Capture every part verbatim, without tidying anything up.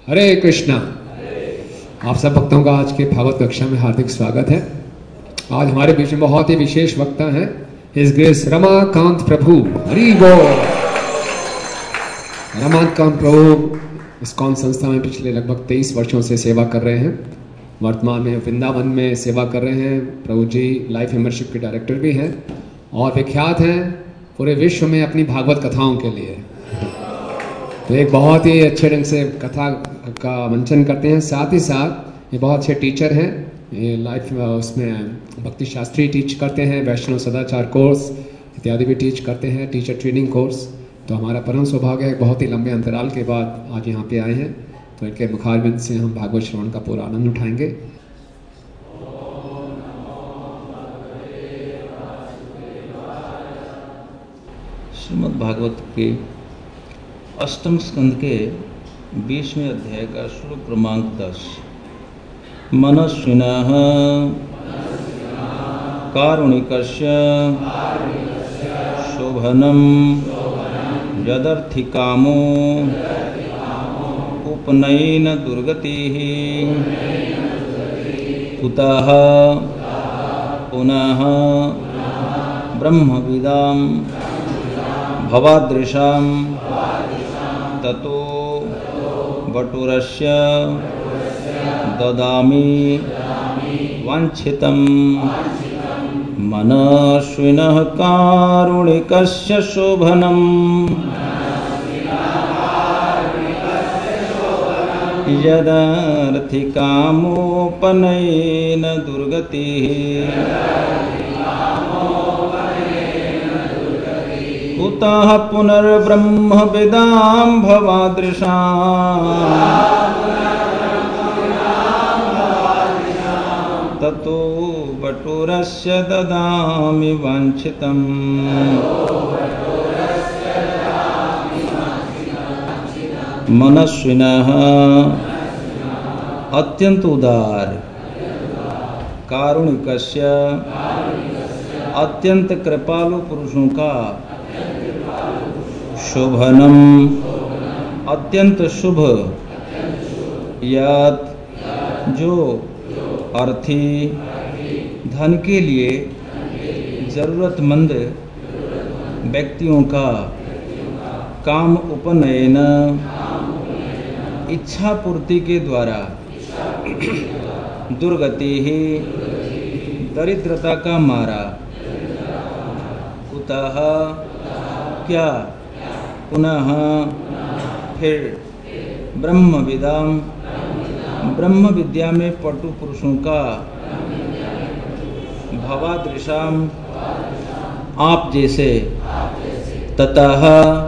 हरे कृष्णा। आप सब भक्तों का आज के भागवत कक्षा में हार्दिक स्वागत है। आज हमारे बीच में बहुत ही विशेष वक्ता हैं हिज ग्रेस रमाकांत प्रभु। हरि बोल। रमाकांत प्रभु इस्कॉन संस्था में पिछले लगभग तेईस वर्षों से सेवा कर रहे हैं। वर्तमान में वृंदावन में सेवा कर रहे हैं। प्रभु जी लाइफ मेंबरशिप के डायरेक्टर भी हैं और विख्यात हैं पूरे विश्व में अपनी भागवत कथाओं के लिए। तो एक बहुत ही अच्छे ढंग से कथा का मंचन करते हैं। साथ ही साथ ये बहुत अच्छे टीचर हैं। ये लाइफ उसमें भक्ति शास्त्री टीच करते हैं, वैष्णव सदाचार कोर्स इत्यादि भी टीच करते हैं, टीचर ट्रेनिंग कोर्स। तो हमारा परम सौभाग्य है बहुत ही लंबे अंतराल के बाद आज यहाँ पे आए हैं। तो इनके मुखारबिंद से हम भागवत श्रवण का पूरा आनंद उठाएंगे। श्रीमद् भागवत के अष्टम स्कंद के बीसवें अध्याय का श्लोक क्रमांक दस। मनस्विनः कारुणिकस्य शोभनं यदर्थिकामो उपनयन दुर्गतिः कुतः पुनः ब्रह्मविदां भवादृशां ततो बटुरस्य ददामि वाञ्छितं मनस्विनः कारुणिकस्य शोभनं यदर्थिकामोपनयेन दुर्गतिः कुतः पुनर्ब्रह्मविदां भवादृशां ततो बटुरस्य ददामि वाञ्छितम्। मनस्विनः अत्यंत उदार, कारुणिकस्य अत्यंत कृपालु पुरुषों का, शोभनम अत्यंत शुभ, यत जो अर्थी धन के लिए जरूरतमंद व्यक्तियों का काम उपनयन इच्छा पूर्ति के द्वारा दुर्गति ही दरिद्रता का मारा, कुतः क्या पुनः फिर ब्रह्म विदाम ब्रह्म विद्या में पटु पुरुषों का, भवादृशाम आप जैसे, ततः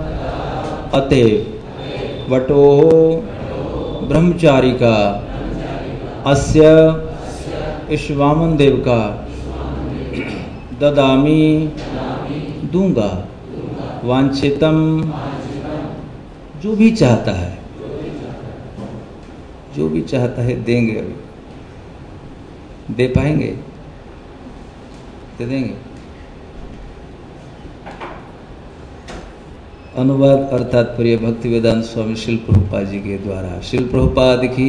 अतएव, वटोः ब्रह्मचारी का, अस्य इस वामन देव का, ददामी दूंगा, वांछितम जो भी चाहता है, जो भी चाहता है देंगे। अभी दे पाएंगे? दे देंगे। अनुवाद अर्थात प्रिय भक्ति वेदांत स्वामी शिल प्रभुपाद जी के द्वारा। शिल प्रभुपाद की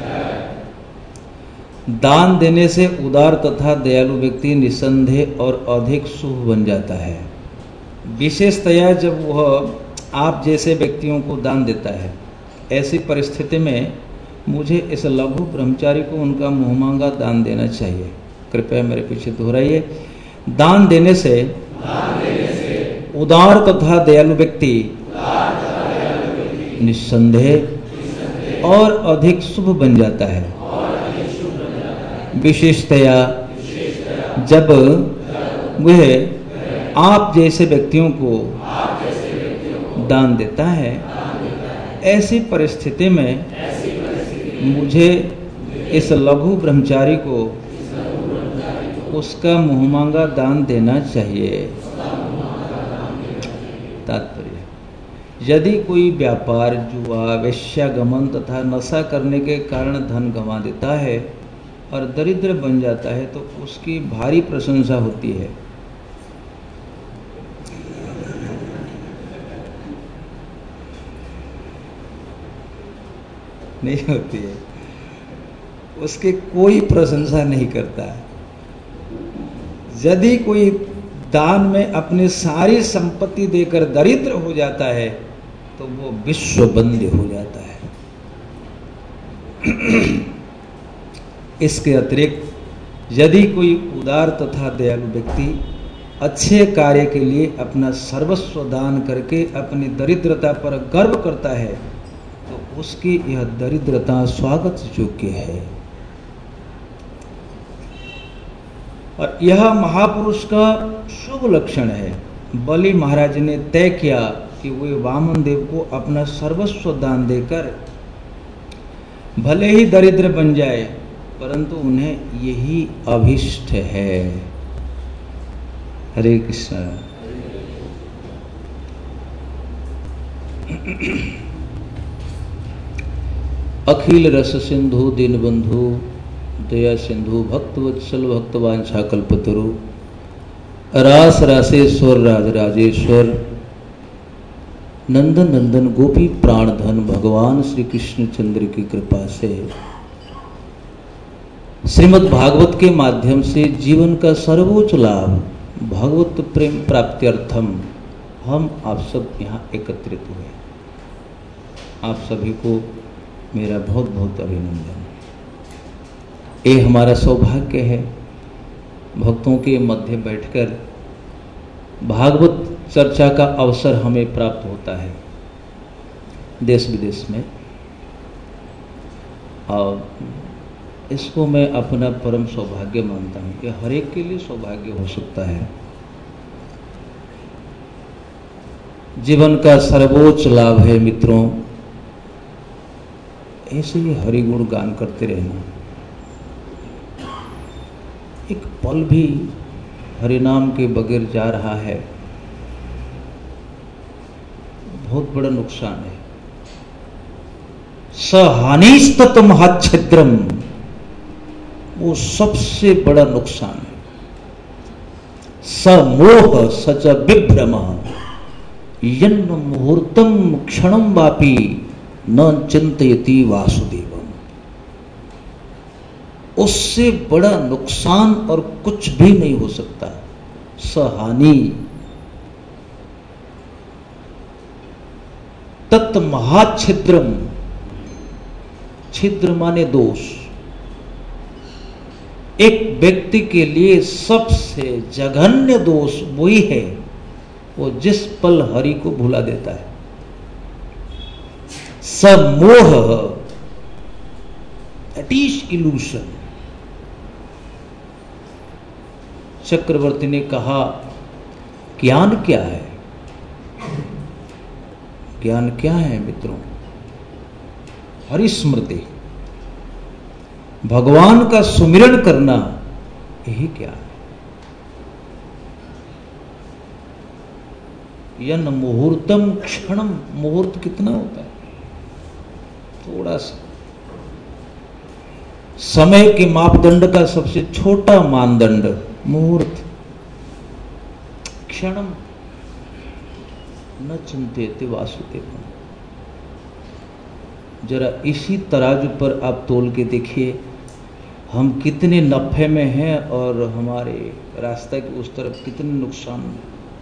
दान देने से उदार तथा दयालु व्यक्ति निसंदेह और अधिक शुभ बन जाता है। विशेषतया जब वह आप जैसे व्यक्तियों को दान देता है। ऐसी परिस्थिति में मुझे इस लघु ब्रह्मचारी को उनका मुहमांगा दान देना चाहिए। कृपया मेरे पीछे दोहराइए। दान देने से, दान देने से उदार तथा दयालु व्यक्ति निस्संदेह और अधिक शुभ बन जाता है। विशेषतया जब वह आप जैसे व्यक्तियों को दान देता है। ऐसी परिस्थिति में मुझे इस लघु ब्रह्मचारी को उसका मुहमांगा दान देना चाहिए। तात्पर्य, यदि कोई व्यापार, जुआ, वेश्यागमन तथा नशा करने के कारण धन गंवा देता है और दरिद्र बन जाता है तो उसकी भारी प्रशंसा होती है। नहीं होती है, उसकी कोई प्रशंसा नहीं करता है। यदि कोई दान में अपनी सारी संपत्ति देकर दरिद्र हो जाता है तो वो विश्व बंदी हो जाता है। इसके अतिरिक्त यदि कोई उदार तथा दयालु व्यक्ति अच्छे कार्य के लिए अपना सर्वस्व दान करके अपनी दरिद्रता पर गर्व करता है तो उसकी यह दरिद्रता स्वागत योग्य है। और यह महापुरुष का शुभ लक्षण है। बलि महाराज ने तय किया कि वे वामन देव को अपना सर्वस्व दान देकर भले ही दरिद्र बन जाए परंतु उन्हें यही अभिष्ट है। हरे कृष्ण। अखिल रस सिंधु दीनबंधु दया सिंधु भक्तवत्सल भक्तवांछा कल्पतरु रास रासेश्वर राज राजेश्वर नंदन नंदन गोपी प्राणधन भगवान श्री कृष्ण चंद्र की कृपा से श्रीमद् भागवत के माध्यम से जीवन का सर्वोच्च लाभ भगवत प्रेम प्राप्त्यर्थम हम आप सब यहाँ एकत्रित हुए। आप सभी को मेरा बहुत बहुत अभिनंदन। ये हमारा सौभाग्य है भक्तों के मध्य बैठकर भागवत चर्चा का अवसर हमें प्राप्त होता है देश विदेश में, और इसको मैं अपना परम सौभाग्य मानता हूँ कि हर एक के लिए सौभाग्य हो सकता है। जीवन का सर्वोच्च लाभ है मित्रों, ऐसे ही हरिगुण गान करते रहना। एक पल भी हरिनाम के बगैर जा रहा है बहुत बड़ा नुकसान है। सहानिस्तत महाच्छिद्रम, वो सबसे बड़ा नुकसान है। समोह सच विभ्रम यन्न मुहूर्तम क्षणम वापी न चिंतयति वासुदेवम। उससे बड़ा नुकसान और कुछ भी नहीं हो सकता। सहानि तत् महाच्छिद्रम, छिद्र माने दोष। एक व्यक्ति के लिए सबसे जघन्य दोष वही है वो जिस पल हरि को भुला देता है। समोह, दैट इज इल्यूशन। चक्रवर्ती ने कहा ज्ञान क्या है? ज्ञान क्या है मित्रों? हरिस्मृति, भगवान का सुमिरन करना, यही क्या है। यन मुहूर्तम क्षणम, मुहूर्त कितना होता है? थोड़ा सा। समय के मापदंड का सबसे छोटा मानदंड मुहूर्त। क्षणम न चिंतेते वासुदेवम। जरा इसी तराजू पर आप तोल के देखिए हम कितने नफे में हैं और हमारे रास्ते के उस तरफ कितने नुकसान में।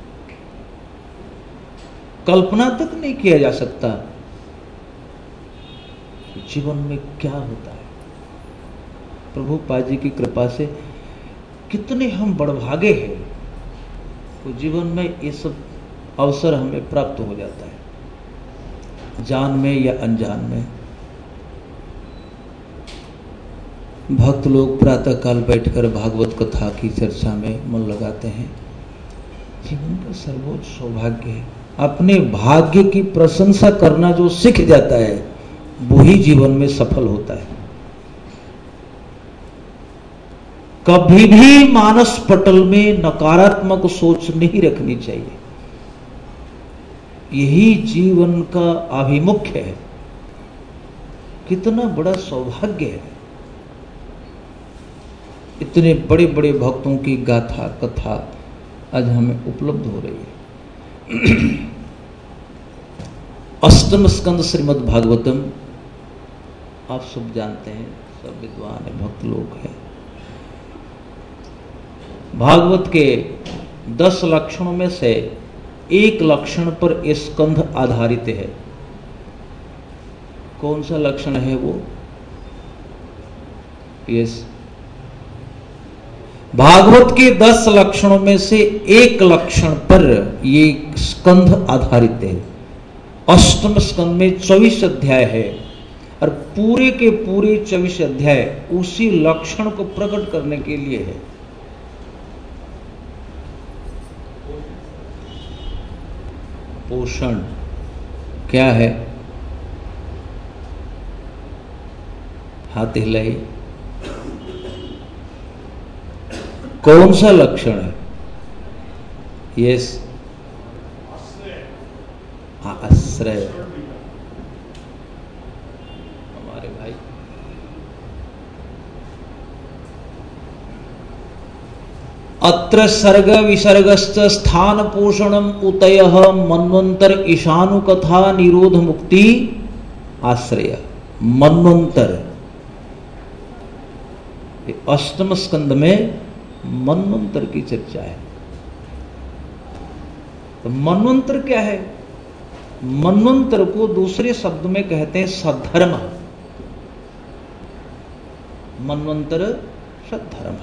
कल्पना तक नहीं किया जा सकता जीवन में क्या होता है। प्रभु पाजी की कृपा से कितने हम बड़भागे हैं, तो जीवन में ये सब अवसर हमें प्राप्त हो जाता है, जान में या अनजान में। भक्त लोग प्रातः काल बैठकर भागवत कथा की चर्चा में मन लगाते हैं। जीवन का सर्वोच्च सौभाग्य है। अपने भाग्य की प्रशंसा करना जो सीख जाता है वही जीवन में सफल होता है। कभी भी मानस पटल में नकारात्मक सोच नहीं रखनी चाहिए। यही जीवन का आभिमुख्य है। कितना बड़ा सौभाग्य है। इतने बड़े बड़े भक्तों की गाथा कथा आज हमें उपलब्ध हो रही है। अष्टम स्कंद श्रीमद् भागवतम आप सब जानते हैं, सब विद्वान है, भक्त लोग हैं। भागवत के दस लक्षणों में से एक लक्षण पर स्कंध आधारित है। कौन सा लक्षण है वो? यस, भागवत के दस लक्षणों में से एक लक्षण पर ये स्कंध आधारित है। अष्टम स्कंध में चौबीस अध्याय है और पूरे के पूरे चौबीस अध्याय उसी लक्षण को प्रकट करने के लिए है। पोषण क्या है? हाथ हिलाई। कौन सा लक्षण है? यस, आश्रय। हमारे भाई अत्र सर्ग विसर्गश्च स्थान पोषणम उतयः मन्वंतर ईशानु कथा निरोध मुक्ति आश्रय। मन्वंतर, अष्टम स्कंद में मन्वंतर की चर्चा है। तो मन्वंतर क्या है? मन्वंतर को दूसरे शब्द में कहते हैं सद्धर्म। मन्वंतर सद्धर्म।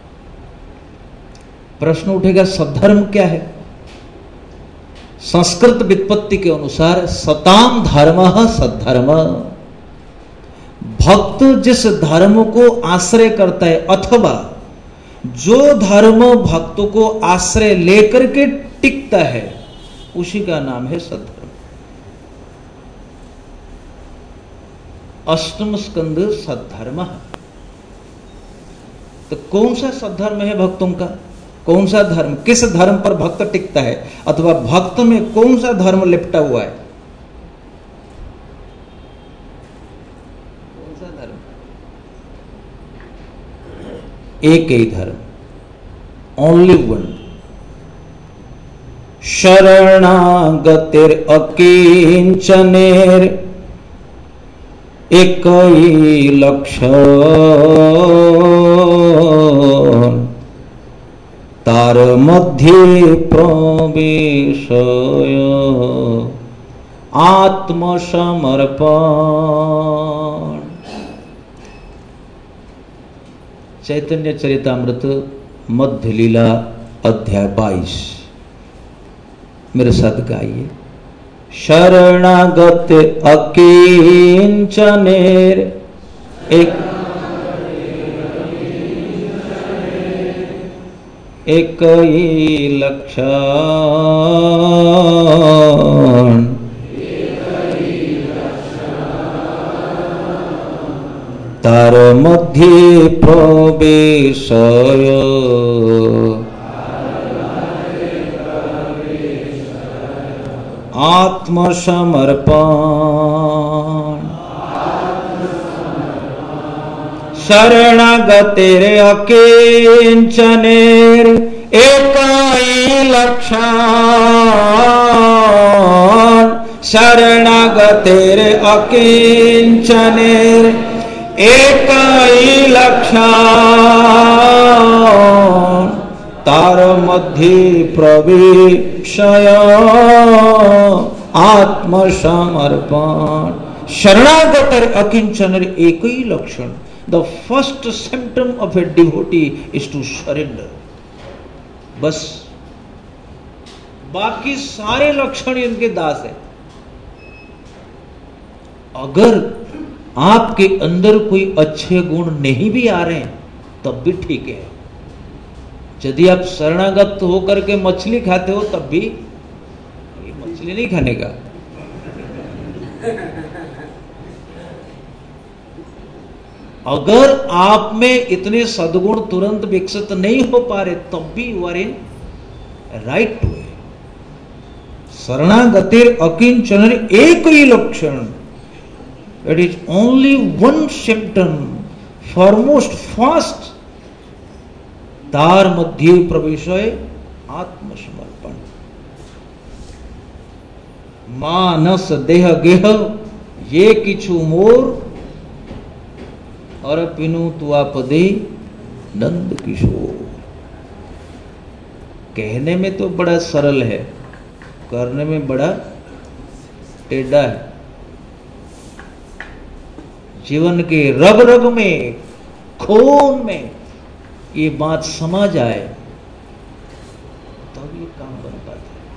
प्रश्न उठेगा, सद्धर्म क्या है? संस्कृत व्युत्पत्ति के अनुसार सताम धर्म सद्धर्म। भक्त जिस धर्म को आश्रय करता है अथवा जो धर्म भक्त को आश्रय लेकर के टिकता है उसी का नाम है सद्धर्म। अष्टम स्कंद सद्धर्म। तो कौन सा सद्धर्म है भक्तों का? कौन सा धर्म, किस धर्म पर भक्त टिकता है अथवा भक्त में कौन सा धर्म लिपटा हुआ है? कौन सा धर्म? एक ही धर्म, ओनली वन। शरणागतिर अकिंचनेर एक ही लक्षण तार मध्य प्रवेशय आत्मसमर्पण। चैतन्य चरितामृत मध्य लीला अध्याय बाईस। मेरे साथ गाइए। शरणागत अकिंचनेर एक एक ही लक्षण तार मध्य प्रवेशय आत्मसमर्पण। शरणागतिर अकिंचनेर एक ही लक्षण। शरणागतिर अकिंचनेर एक ही लक्षण तार मध्य प्रवेशय आत्मसमर्पण। शरणागतर अकिंचन एक ही लक्षण। The first symptom of a devotee is to surrender. बस बाकी सारे लक्षण इनके दास है। अगर आपके अंदर कोई अच्छे गुण नहीं भी आ रहे हैं तब भी ठीक है। यदि आप शरणागत होकर के मछली खाते हो तब भी, ये मछली नहीं खाने का। अगर आप में इतने सद्गुण तुरंत विकसित नहीं हो पा रहे तब भी you are in right way. शरणागतिर अकिंचन एक ही लक्षण। It is only one symptom, foremost fast तार मध्य प्रवेशय आत्मसमर्पण। मानस देह गेह ये किछु मोर और पिनु तुआ पदे नंद किशोर। कहने में तो बड़ा सरल है, करने में बड़ा टेढ़ा है। जीवन के रग रग में, खून में ये बात समा जाए तब ये काम बन पाता है।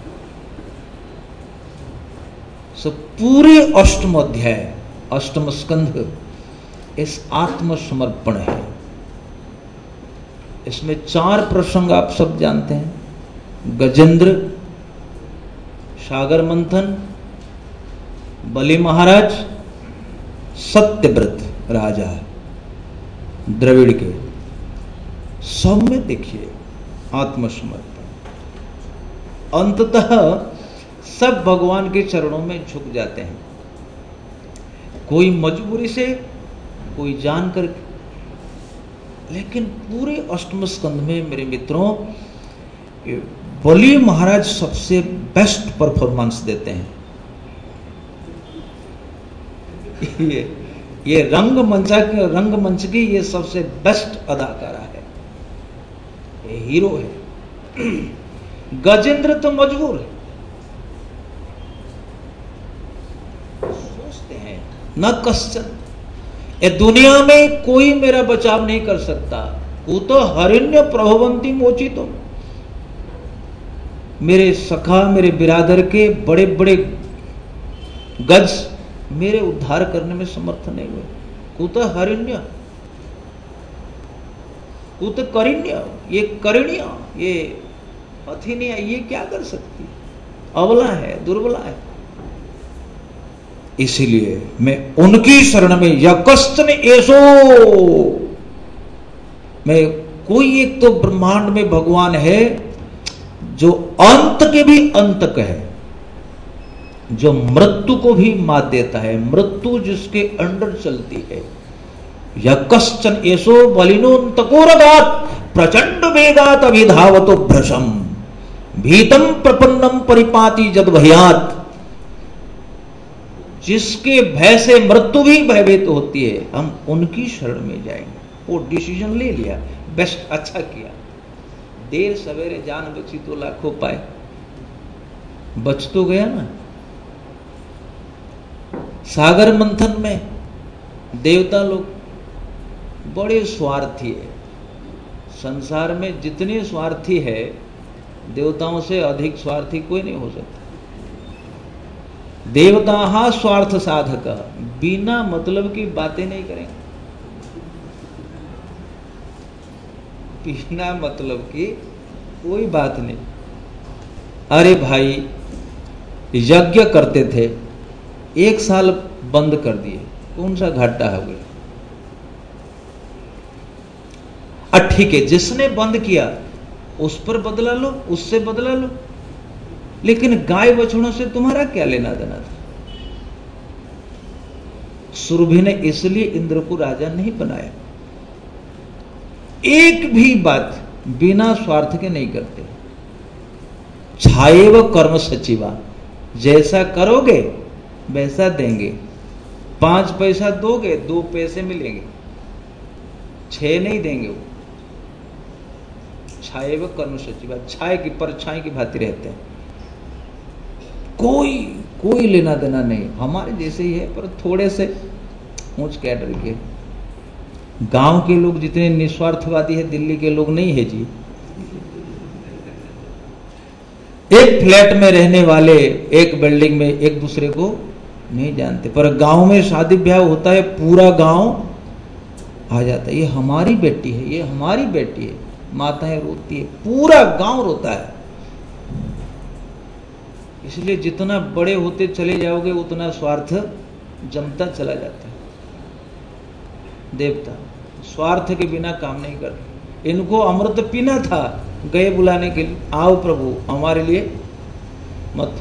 सब पूरे अष्टम अध्याय, अष्टम स्कंध इस आत्मसमर्पण है। इसमें चार प्रसंग आप सब जानते हैं। गजेंद्र, सागर मंथन, बलि महाराज, सत्यव्रत राजा द्रविड़ के, सब में देखिए आत्मसमर्पण। अंततः सब भगवान के चरणों में झुक जाते हैं, कोई मजबूरी से, कोई जानकर। लेकिन पूरे अष्टम स्कंध में मेरे मित्रों बलि महाराज सबसे बेस्ट परफॉर्मेंस देते हैं। ये ये रंग मंचा के रंग मंच की ये सबसे बेस्ट अदाकारा है, ये हीरो है। गजेंद्र तो मजबूर है, सोचते हैं न कश्चन, ये दुनिया में कोई मेरा बचाव नहीं कर सकता। वो तो हरिण्य प्रभवंती मोचितुम, मेरे सखा, मेरे बिरादर के बड़े बड़े गज मेरे उद्धार करने में समर्थ नहीं हुए। कुत हरिण्य, कुत करिण्य, ये करिण्य, ये अथिनिया, ये क्या कर सकती, अबला है, दुर्बला है। इसीलिए मैं उनकी शरण में यकस्तन एसो, मैं कोई एक तो ब्रह्मांड में भगवान है जो अंत के भी अंतक है, जो मृत्यु को भी मात देता है, मृत्यु जिसके अंडर चलती है। यकश्चन एसो बलिनोन्तकोरगात प्रचंड वेगात अभिधावतो भ्रशम भीतम प्रपन्नम परिपाति जद भयात। जिसके भय से मृत्यु भी भयभीत होती है, हम उनकी शरण में जाएंगे। वो डिसीजन ले लिया, बेस्ट, अच्छा किया। देर सवेरे जान बची तो लाखों पाए, बच तो गया ना। सागर मंथन में देवता लोग बड़े स्वार्थी है। संसार में जितने स्वार्थी है, देवताओं से अधिक स्वार्थी कोई नहीं हो सकता। देवता स्वार्थ साधक, बिना मतलब की बातें नहीं करेंगे, बिना मतलब की कोई बात नहीं। अरे भाई, यज्ञ करते थे, एक साल बंद कर दिए, कौन सा घाटा हो गया? ठीक है, जिसने बंद किया उस पर बदला लो, उससे बदला लो, लेकिन गाय बछड़ों से तुम्हारा क्या लेना देना था? सुरभि ने इसलिए इंद्र को राजा नहीं बनाया। एक भी बात बिना स्वार्थ के नहीं करते। छाएव कर्म सचिवा, जैसा करोगे वैसा देंगे। पांच पैसा दोगे, दो पैसे मिलेंगे, छह नहीं देंगे। वो छाएव कर्म सचिवा, छाए की परछाई की भांति रहते हैं। कोई कोई लेना देना नहीं, हमारे जैसे ही है, पर थोड़े से ऊंच कैडर के। गांव के लोग जितने निस्वार्थवादी है, दिल्ली के लोग नहीं है जी। एक फ्लैट में रहने वाले एक बिल्डिंग में एक दूसरे को नहीं जानते, पर गांव में शादी ब्याह होता है, पूरा गांव आ जाता है, ये हमारी बेटी है, ये हमारी बेटी है। माताएं रोती है, पूरा गांव रोता है। इसलिए जितना बड़े होते चले जाओगे उतना स्वार्थ जमता चला जाता है। देवता स्वार्थ के बिना काम नहीं करते। इनको अमृत पीना था, गए बुलाने के लिए, आओ प्रभु हमारे लिए मत।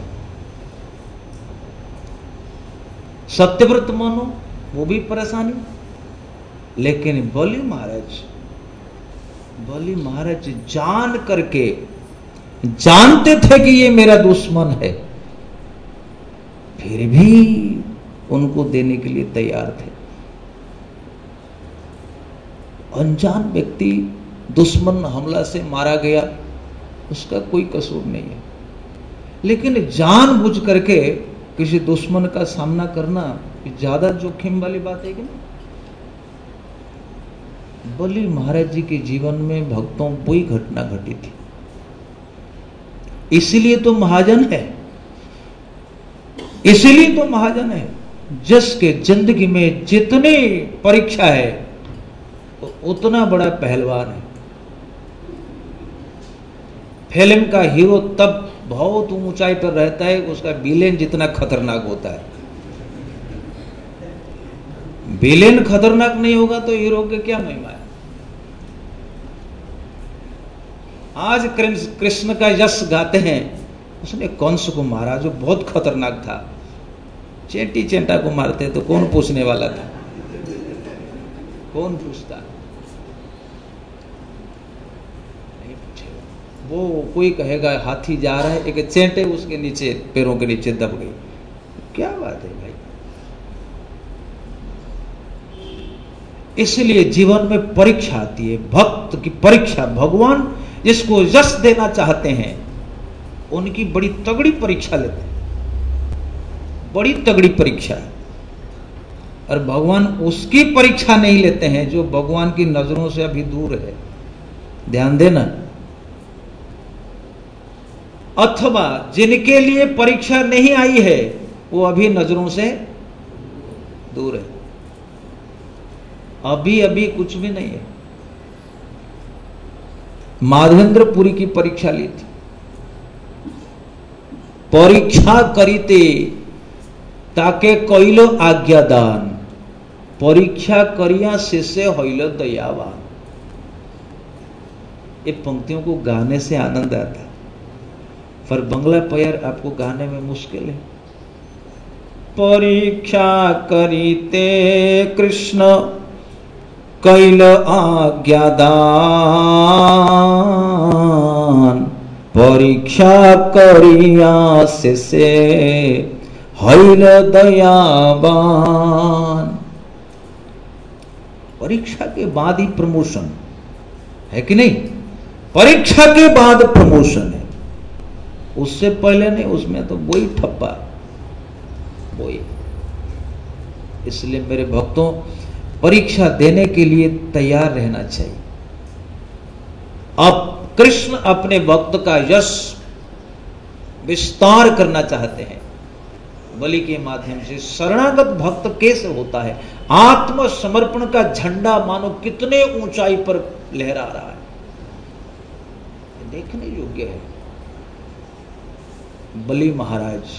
सत्यव्रत मानो, वो भी परेशानी। लेकिन बलि महाराज बलि महाराज जान करके, जानते थे कि ये मेरा दुश्मन है, फिर भी उनको देने के लिए तैयार थे। अनजान व्यक्ति दुश्मन हमला से मारा गया, उसका कोई कसूर नहीं है। लेकिन जानबूझ करके किसी दुश्मन का सामना करना ज्यादा जोखिम वाली बात है कि नहीं? बलि महाराज जी के जीवन में भक्तों वही घटना घटी थी, इसलिए तो महाजन है, इसलिए तो महाजन है। जिसके जिंदगी में जितनी परीक्षा है तो उतना बड़ा पहलवान है। फिल्म का हीरो तब बहुत ऊंचाई पर रहता है, उसका विलेन जितना खतरनाक होता है। विलेन खतरनाक नहीं होगा तो हीरो के क्या महिमा है। आज कृष्ण का यश गाते हैं, उसने कंस को मारा जो बहुत खतरनाक था। चेंटी चेंटा को मारते तो कौन पूछने वाला था? कौन पूछता? नहीं पूछेगा। वो कोई कहेगा हाथी जा रहा है, एक चेंटे उसके नीचे पैरों के नीचे दब गई, क्या बात है भाई। इसलिए जीवन में परीक्षा आती है, भक्त की परीक्षा। भगवान जिसको यश देना चाहते हैं उनकी बड़ी तगड़ी परीक्षा लेते हैं, बड़ी तगड़ी परीक्षा। और भगवान उसकी परीक्षा नहीं लेते हैं जो भगवान की नजरों से अभी दूर है, ध्यान देना। अथवा जिनके लिए परीक्षा नहीं आई है वो अभी नजरों से दूर है, अभी अभी कुछ भी नहीं है। माधवेंद्रपुरी की परीक्षा ली थी, परीक्षा करीते ताके कइलो आज्ञादान, परीक्षा करिया शिष्य होइलो दयावान। ये पंक्तियों को गाने से आनंद आता है, पर बंगला पैर आपको गाने में मुश्किल है। परीक्षा करीते कृष्ण कैल आज्ञादान, परीक्षा करिया से हैल दयावान। परीक्षा के बाद ही प्रमोशन है कि नहीं? परीक्षा के बाद प्रमोशन है, उससे पहले नहीं। उसमें तो वही ठप्पा, वही। इसलिए मेरे भक्तों, परीक्षा देने के लिए तैयार रहना चाहिए। अब कृष्ण अपने भक्त का यश विस्तार करना चाहते हैं बलि के माध्यम से। शरणागत भक्त कैसे होता है? आत्मसमर्पण का झंडा मानो कितने ऊंचाई पर लहरा रहा है, देखने योग्य है। बलि महाराज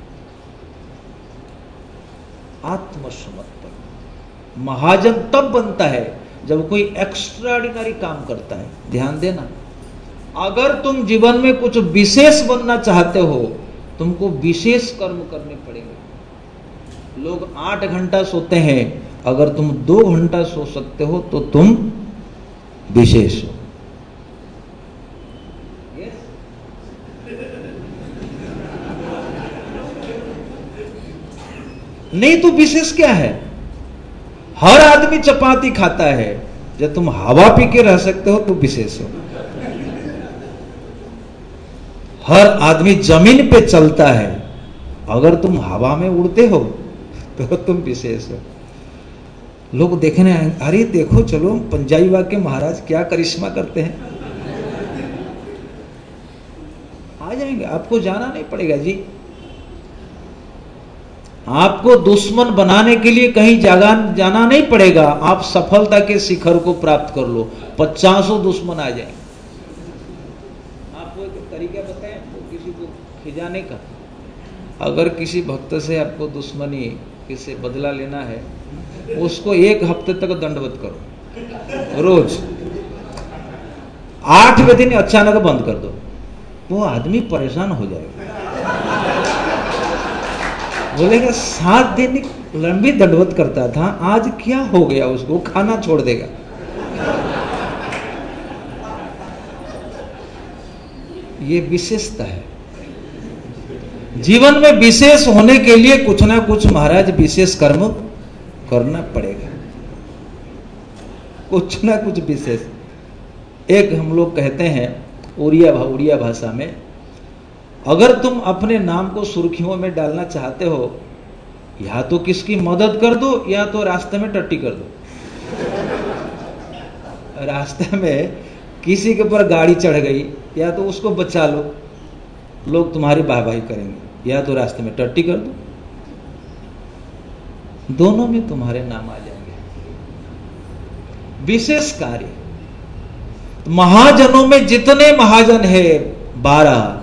आत्मसमर्पण। महाजन तब बनता है जब कोई एक्स्ट्राऑर्डिनरी काम करता है। ध्यान देना, अगर तुम जीवन में कुछ विशेष बनना चाहते हो, तुमको विशेष कर्म करने पड़ेंगे। लोग आठ घंटा सोते हैं, अगर तुम दो घंटा सो सकते हो तो तुम विशेष हो। नहीं तो विशेष क्या है? हर आदमी चपाती खाता है, जब तुम हवा पी के रह सकते हो तो विशेष हो। हर आदमी जमीन पे चलता है, अगर तुम हवा में उड़ते हो तो तुम विशेष हो। लोग देखने आए, अरे देखो चलो पंजाबी बाग के महाराज क्या करिश्मा करते हैं। आ जाएंगे, आपको जाना नहीं पड़ेगा जी। आपको दुश्मन बनाने के लिए कहीं जागा जाना नहीं पड़ेगा। आप सफलता के शिखर को प्राप्त कर लो, पचासों दुश्मन आ जाएंगे। आपको एक तरीका बताएं आपको किसी को खिजाने का। अगर किसी भक्त से आपको दुश्मनी, किसी बदला लेना है, उसको एक हफ्ते तक दंडवत करो रोज। आठवें दिन अचानक बंद कर दो, वो आदमी परेशान हो जाएगा। बोलेगा सात दिन लंबी दंडवत करता था, आज क्या हो गया उसको, खाना छोड़ देगा। ये विशेषता है। जीवन में विशेष होने के लिए कुछ ना कुछ महाराज विशेष कर्म करना पड़ेगा। कुछ ना कुछ विशेष। एक हम लोग कहते हैं उड़िया भा उड़िया भाषा में, अगर तुम अपने नाम को सुर्खियों में डालना चाहते हो, या तो किसकी मदद कर दो या तो रास्ते में टट्टी कर दो। रास्ते में किसी के ऊपर गाड़ी चढ़ गई, या तो उसको बचा लो, लोग तुम्हारी वाहवाही करेंगे, या तो रास्ते में टट्टी कर दो, दोनों में तुम्हारे नाम आ जाएंगे। विशेष कार्य, महाजनों में जितने महाजन है बारह,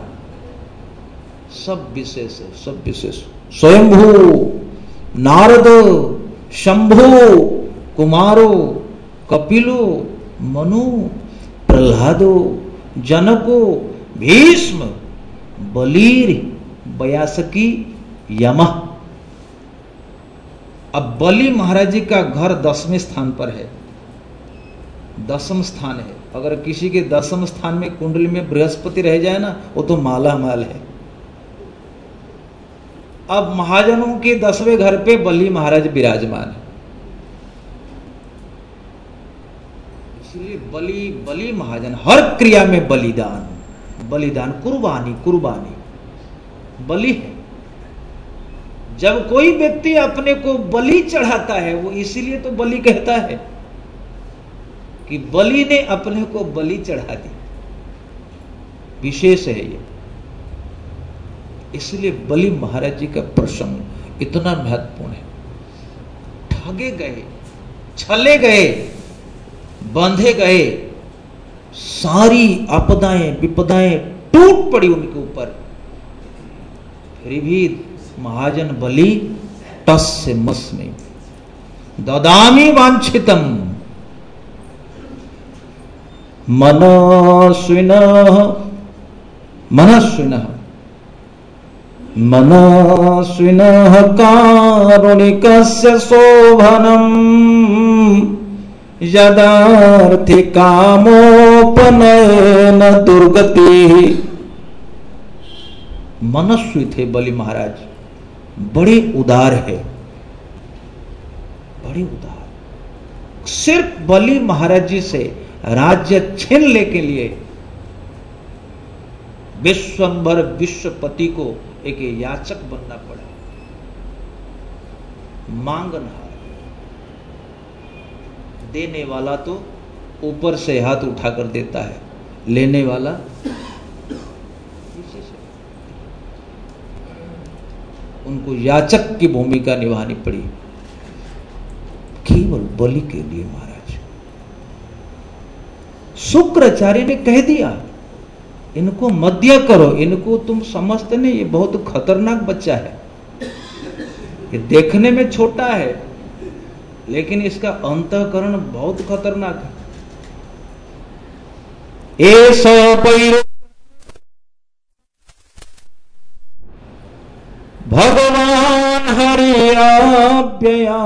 सब विशेष है, सब विशेष। स्वयंभू, नारद, शंभु, कुमारो, कपिलो, मनु, प्रहलादो, जनको, भीष्म, बलीर, बयासकी, यम। अब बलि महाराज जी का घर दसवें स्थान पर है, दसम स्थान है। अगर किसी के दसम स्थान में कुंडली में बृहस्पति रह जाए ना, वो तो माला माल है। अब महाजनों के दसवें घर पे बलि महाराज विराजमान है, इसलिए बलि बलि महाजन हर क्रिया में बलिदान, बलिदान, कुर्बानी, कुर्बानी बलि है। जब कोई व्यक्ति अपने को बलि चढ़ाता है, वो इसीलिए तो बलि कहता है कि बलि ने अपने को बलि चढ़ा दी, विशेष है ये। इसलिए बलि महाराज जी का प्रसंग इतना महत्वपूर्ण है। ठगे गए, छले गए, बांधे गए, सारी आपदाएं विपदाएं टूट पड़ी उनके ऊपर, फिर भी महाजन बलि टस से मस नहीं। ददामि वांछितम मनस्विनः मनस्विनः मनस्विनः कारुणिकस्य शोभनम् यदार्थि कामोपनयन दुर्गतिः। मनस्वी थे बलि महाराज, बड़े उदार है, बड़े उदार। सिर्फ बलि महाराज जी से राज्य छीन ले के लिए विश्वंभर विश्वपति को एक याचक बनना पड़ा, मांगनहार। देने वाला तो ऊपर से हाथ उठा कर देता है, लेने वाला नीचे से। उनको याचक की भूमिका निभानी पड़ी केवल बलि के लिए। महाराज शुक्राचार्य ने कह दिया, इनको मध्य करो, इनको तुम समझते नहीं, ये बहुत खतरनाक बच्चा है, ये देखने में छोटा है लेकिन इसका अंतःकरण बहुत खतरनाक है। एष भगवान हरि अव्यया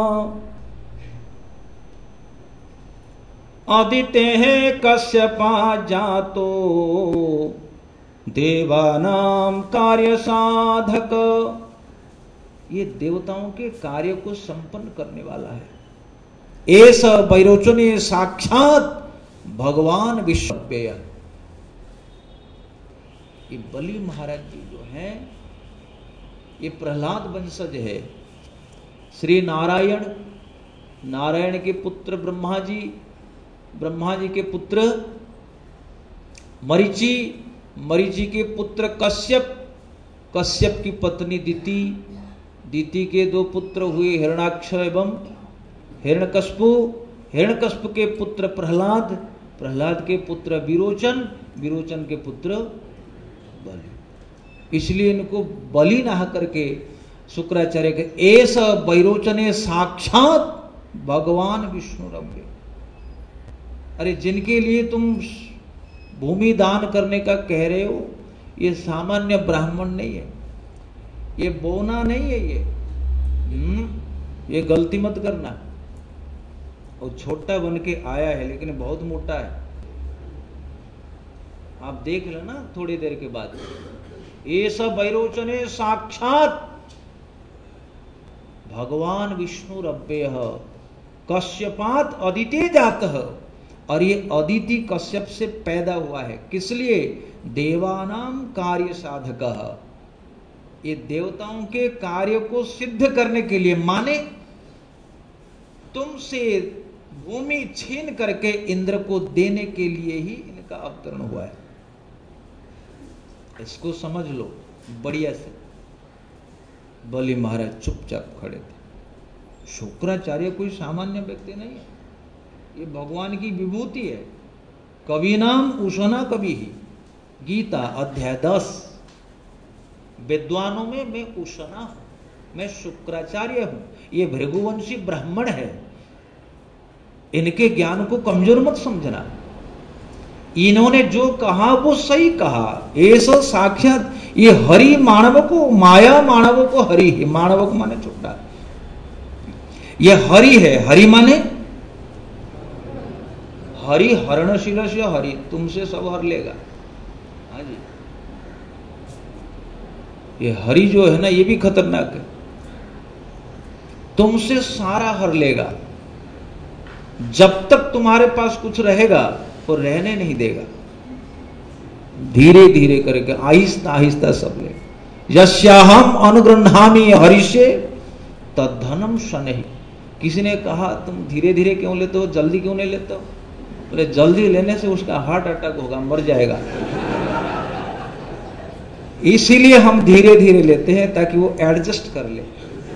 आदिते कश्यपा जातो देवानां कार्य साधक। ये देवताओं के कार्य को संपन्न करने वाला है। एस वैरोचने साक्षात भगवान विश्वव्यय। ये बलि महाराज जी जो हैं, ये प्रहलाद वंशज है। श्री नारायण, नारायण के पुत्र ब्रह्मा जी, ब्रह्मा जी के पुत्र मरीचि, मरीचि के पुत्र कश्यप, कश्यप की पत्नी दिति, दिति के दो पुत्र हुए हिरण्याक्ष एवं हिरण्यकश्यपु, हिरण्यकश्यप के पुत्र प्रहलाद, प्रहलाद के पुत्र विरोचन, विरोचन के पुत्र बलि। इसलिए इनको बलि ना करके शुक्राचार्य के एस वैरोचने साक्षात भगवान विष्णु रव्य। अरे जिनके लिए तुम भूमि दान करने का कह रहे हो, ये सामान्य ब्राह्मण नहीं है, ये बोना नहीं है, ये हम्म ये गलती मत करना। और छोटा बन के आया है लेकिन बहुत मोटा है, आप देख लेना थोड़ी देर के बाद। ये सब वैरोचने साक्षात भगवान विष्णु रव्य। कश्यपात अदिते जातः, और ये अदिति कश्यप से पैदा हुआ है। किस लिए? देवानाम कार्य साधकः, ये देवताओं के कार्य को सिद्ध करने के लिए, माने तुमसे भूमि छीन करके इंद्र को देने के लिए ही इनका अवतरण हुआ है। इसको समझ लो बढ़िया से। बलि महाराज चुपचाप खड़े थे। शुक्राचार्य कोई सामान्य व्यक्ति नहीं है, ये भगवान की विभूति है। कवि नाम उषना कवि ही, गीता अध्याय दस। विद्वानों में मैं उषना हूं, मैं शुक्राचार्य हूं, ये भृगुवंशी ब्राह्मण है। इनके ज्ञान को कमजोर मत समझना। इन्होंने जो कहा वो सही कहा। ऐसा साक्षात ये हरि मानव को, माया मानव को हरि है। मानव को माने छोटा, ये हरि है। हरि माने हरि हरणशील से हरि, तुमसे सब हर लेगा। हाँ जी, ये हरि जो है ना, ये भी खतरनाक है। तुमसे सारा हर लेगा। जब तक तुम्हारे पास कुछ रहेगा वो रहने नहीं देगा। धीरे धीरे करके आहिस्ता आहिस्ता सब लेगा। यस्याहम अनुगृह्णामि हरिषे तद्धनम शनैः। किसी ने कहा तुम धीरे धीरे क्यों लेते हो, जल्दी क्यों नहीं लेते हो? बोले जल्दी लेने से उसका हार्ट अटैक होगा, मर जाएगा। इसीलिए हम धीरे धीरे लेते हैं ताकि वो एडजस्ट कर ले।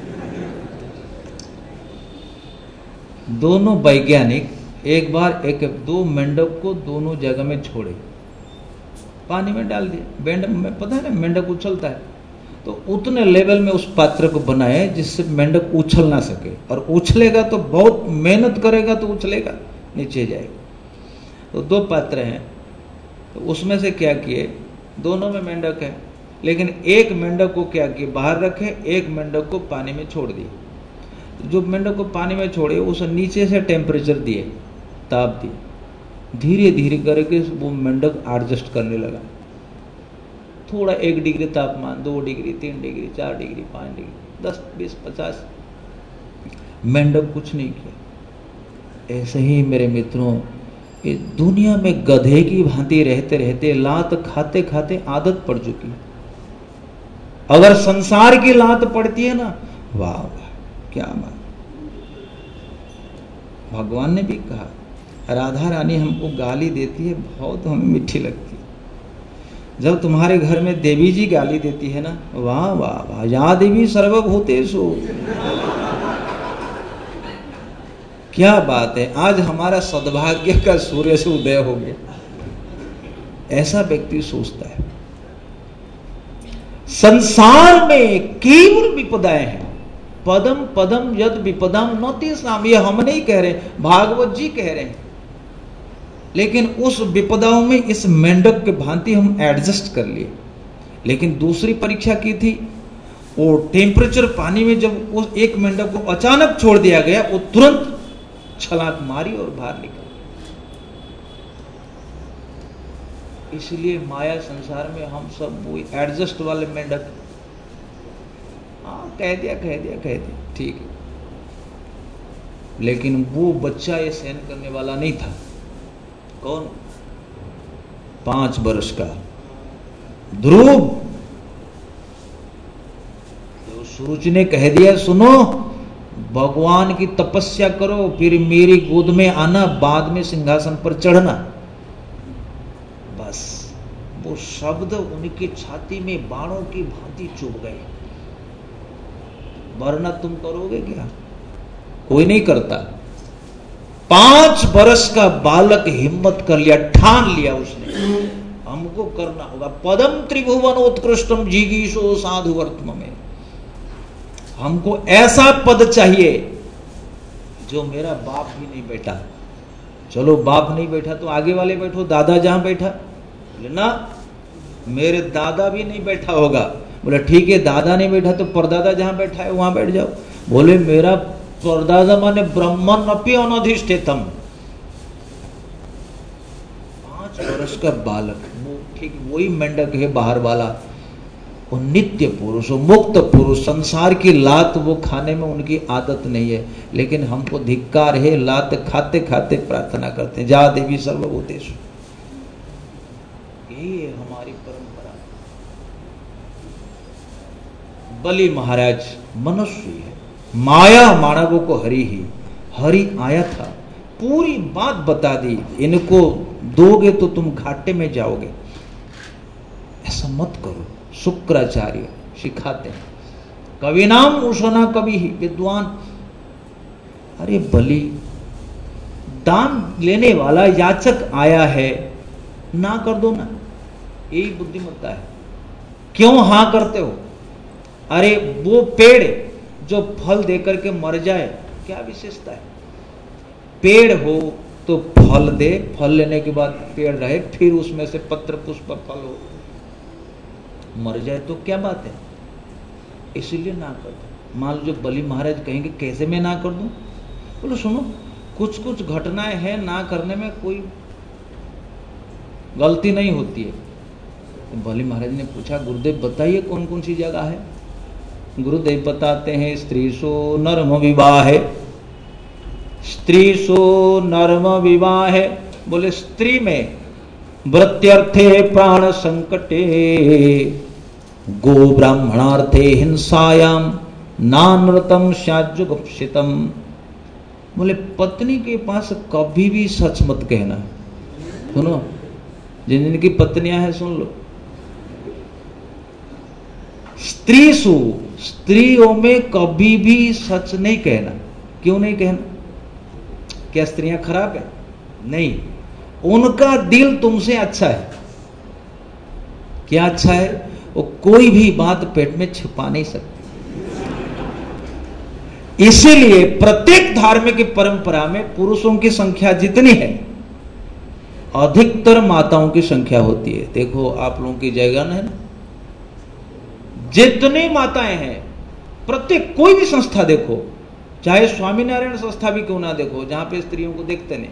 दोनों वैज्ञानिक एक बार एक दो मेंढक को दोनों जगह में छोड़े, पानी में डाल दिए। मेंढक में पता है ना, मेंढक उछलता है, तो उतने लेवल में उस पात्र को बनाए जिससे मेंढक उछल ना सके। और उछलेगा तो बहुत मेहनत करेगा तो उछलेगा, नीचे जाएगा। तो दो पात्र हैं, तो उसमें से क्या किए, दोनों में मेंढक है, लेकिन एक मेंढक को क्या किए, बाहर रखे, एक मेंढक को पानी में छोड़ दिए। जो मेंढक को पानी में छोड़े उसे नीचे से टेम्परेचर दिए, ताप दिए। धीरे धीरे करके वो मेंढक एडजस्ट करने लगा। थोड़ा एक डिग्री तापमान, दो डिग्री, तीन डिग्री, चार डिग्री, पाँच डिग्री, दस, बीस, पचास, मेंढक कुछ नहीं किया। ऐसे ही मेरे मित्रों, ये दुनिया में गधे की भांति रहते रहते, लात खाते खाते आदत पड़ चुकी है। अगर संसार की लात पड़ती है ना, वाह वाह क्या बात। भगवान ने भी कहा, राधा रानी हमको गाली देती है, बहुत हमें मीठी लगती है। जब तुम्हारे घर में देवी जी गाली देती है ना, वाह वाह वाह, या देवी सर्वभूतेषु, क्या बात है। आज हमारा सद्भाग्य का सूर्य से उदय हो गया। ऐसा व्यक्ति सोचता है। संसार में केवल विपदाएं हैं। पदम पदम यद विपदम न तेषाम, ये हम नहीं कह रहे, भागवत जी कह रहे हैं। लेकिन उस विपदाओं में इस मेंढक के भांति हम एडजस्ट कर लिए। लेकिन दूसरी परीक्षा की थी, वो टेम्परेचर पानी में जब उस एक मेंढक को अचानक छोड़ दिया गया, वो तुरंत छलांग मारी और बाहर निकल। इसलिए माया संसार में हम सब वो एडजस्ट वाले मेंढक। हाँ कह दिया कह दिया कह दिया ठीक है, लेकिन वो बच्चा ये सहन करने वाला नहीं था। कौन? पांच वर्ष का ध्रुव। तो सूरज ने कह दिया, सुनो भगवान की तपस्या करो, फिर मेरी गोद में आना, बाद में सिंहासन पर चढ़ना। बस वो शब्द उनकी छाती में बाणों की भांति चुभ गए। वरना तुम करोगे क्या? कोई नहीं करता। पांच वर्ष का बालक हिम्मत कर लिया, ठान लिया उसने, हमको करना होगा। पदम त्रिभुवन उत्कृष्टम जिगीषो साधु वर्तम में, हमको ऐसा पद चाहिए जो मेरा बाप भी नहीं बैठा। चलो बाप नहीं बैठा तो आगे वाले बैठो, दादा जहां बैठा। बोले ना, मेरे दादा भी नहीं बैठा होगा। बोले ठीक है, दादा नहीं बैठा तो परदादा जहां बैठा है वहां बैठ जाओ। बोले मेरा परदादा माने ब्रह्मन अपि अनधिष्ठितम। पांच वर्ष का बालक, वो ठीक वही मेंढक है बाहर वाला, वो नित्य पुरुष, वो मुक्त पुरुष, संसार की लात वो खाने में उनकी आदत नहीं है। लेकिन हमको धिक्कार है, लात खाते खाते प्रार्थना करते हैं, जा देवी सर्वभूतेषु। ये हमारी परंपरा। बलि महाराज मनुष्य है, माया मानवों को हरि ही, हरि आया था, पूरी बात बता दी, इनको दोगे तो तुम घाटे में जाओगे, ऐसा मत करो। शुक्राचार्य सिखाते हैं, कवि नाम उषना कवि ही विद्वान। अरे बलि, दान लेने वाला याचक आया है, ना कर दो ना, यही बुद्धिमत्ता है। क्यों हाँ करते हो? अरे वो पेड़ जो फल देकर के मर जाए, क्या विशेषता है? पेड़ हो तो फल दे, फल लेने के बाद पेड़ रहे, फिर उसमें से पत्र पुष्प फल हो, मर जाए तो क्या बात है? इसीलिए ना कर दो। मान लो जो बलि महाराज कहेंगे कैसे मैं ना कर दूं? बोलो सुनो, कुछ कुछ घटनाएं हैं ना करने में कोई गलती नहीं होती है। तो बलि महाराज ने पूछा, गुरुदेव बताइए कौन कौन सी जगह है? गुरुदेव बताते हैं, स्त्री सो नर्म विवाह है, स्त्री सो नर्म विवाह है। बोले स्त्री में वृत्यर्थे प्राण संकटे, गो ब्राह्मणार्थे हिंसायाम नानृतम स्याज्जुगुप्सितम। बोले पत्नी के पास कभी भी सच मत कहना। सुनो, जिन जिनकी पत्नियां हैं सुन लो। स्त्री सु, स्त्रियों में कभी भी सच नहीं कहना। क्यों नहीं कहना? क्या स्त्रियां खराब है? नहीं, उनका दिल तुमसे अच्छा है। क्या अच्छा है? वो कोई भी बात पेट में छिपा नहीं सकती। इसीलिए प्रत्येक धार्मिक परंपरा में पुरुषों की संख्या जितनी है, अधिकतर माताओं की संख्या होती है। देखो आप लोगों की जयगन है ना, जितनी माताएं हैं, प्रत्येक कोई भी संस्था देखो, चाहे स्वामीनारायण संस्था भी क्यों ना देखो, जहां पे स्त्रियों को देखते नहीं,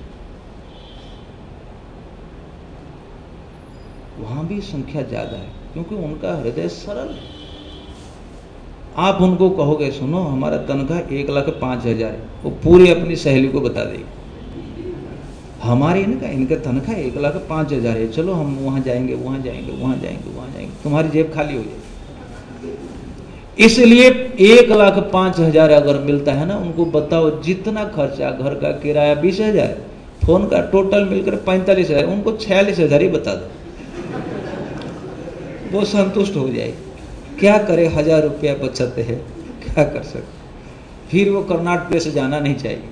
वहां भी संख्या ज्यादा है, क्योंकि उनका हृदय सरल है। आप उनको कहोगे सुनो हमारा तनख्वाह एक लाख पांच हजार है, वो पूरी अपनी सहेली को बता देगी। हमारे इनका इनका तनख्वाह एक लाख पांच हजार है, चलो हम वहां जाएंगे वहां जाएंगे वहां जाएंगे वहां जाएंगे, तुम्हारी जेब खाली हो जाएगी। इसलिए एक लाख पांच हजार अगर मिलता है ना, उनको बताओ जितना खर्चा, घर का किराया बीस हजार, फोन का टोटल मिलकर पैंतालीस हजार, उनको छियालीस हजार ही बता दो, वो संतुष्ट हो जाएगी। क्या करे, हजार रुपया बचत है, क्या कर सकते। फिर वो कर्नाट प्लेस जाना नहीं चाहिए,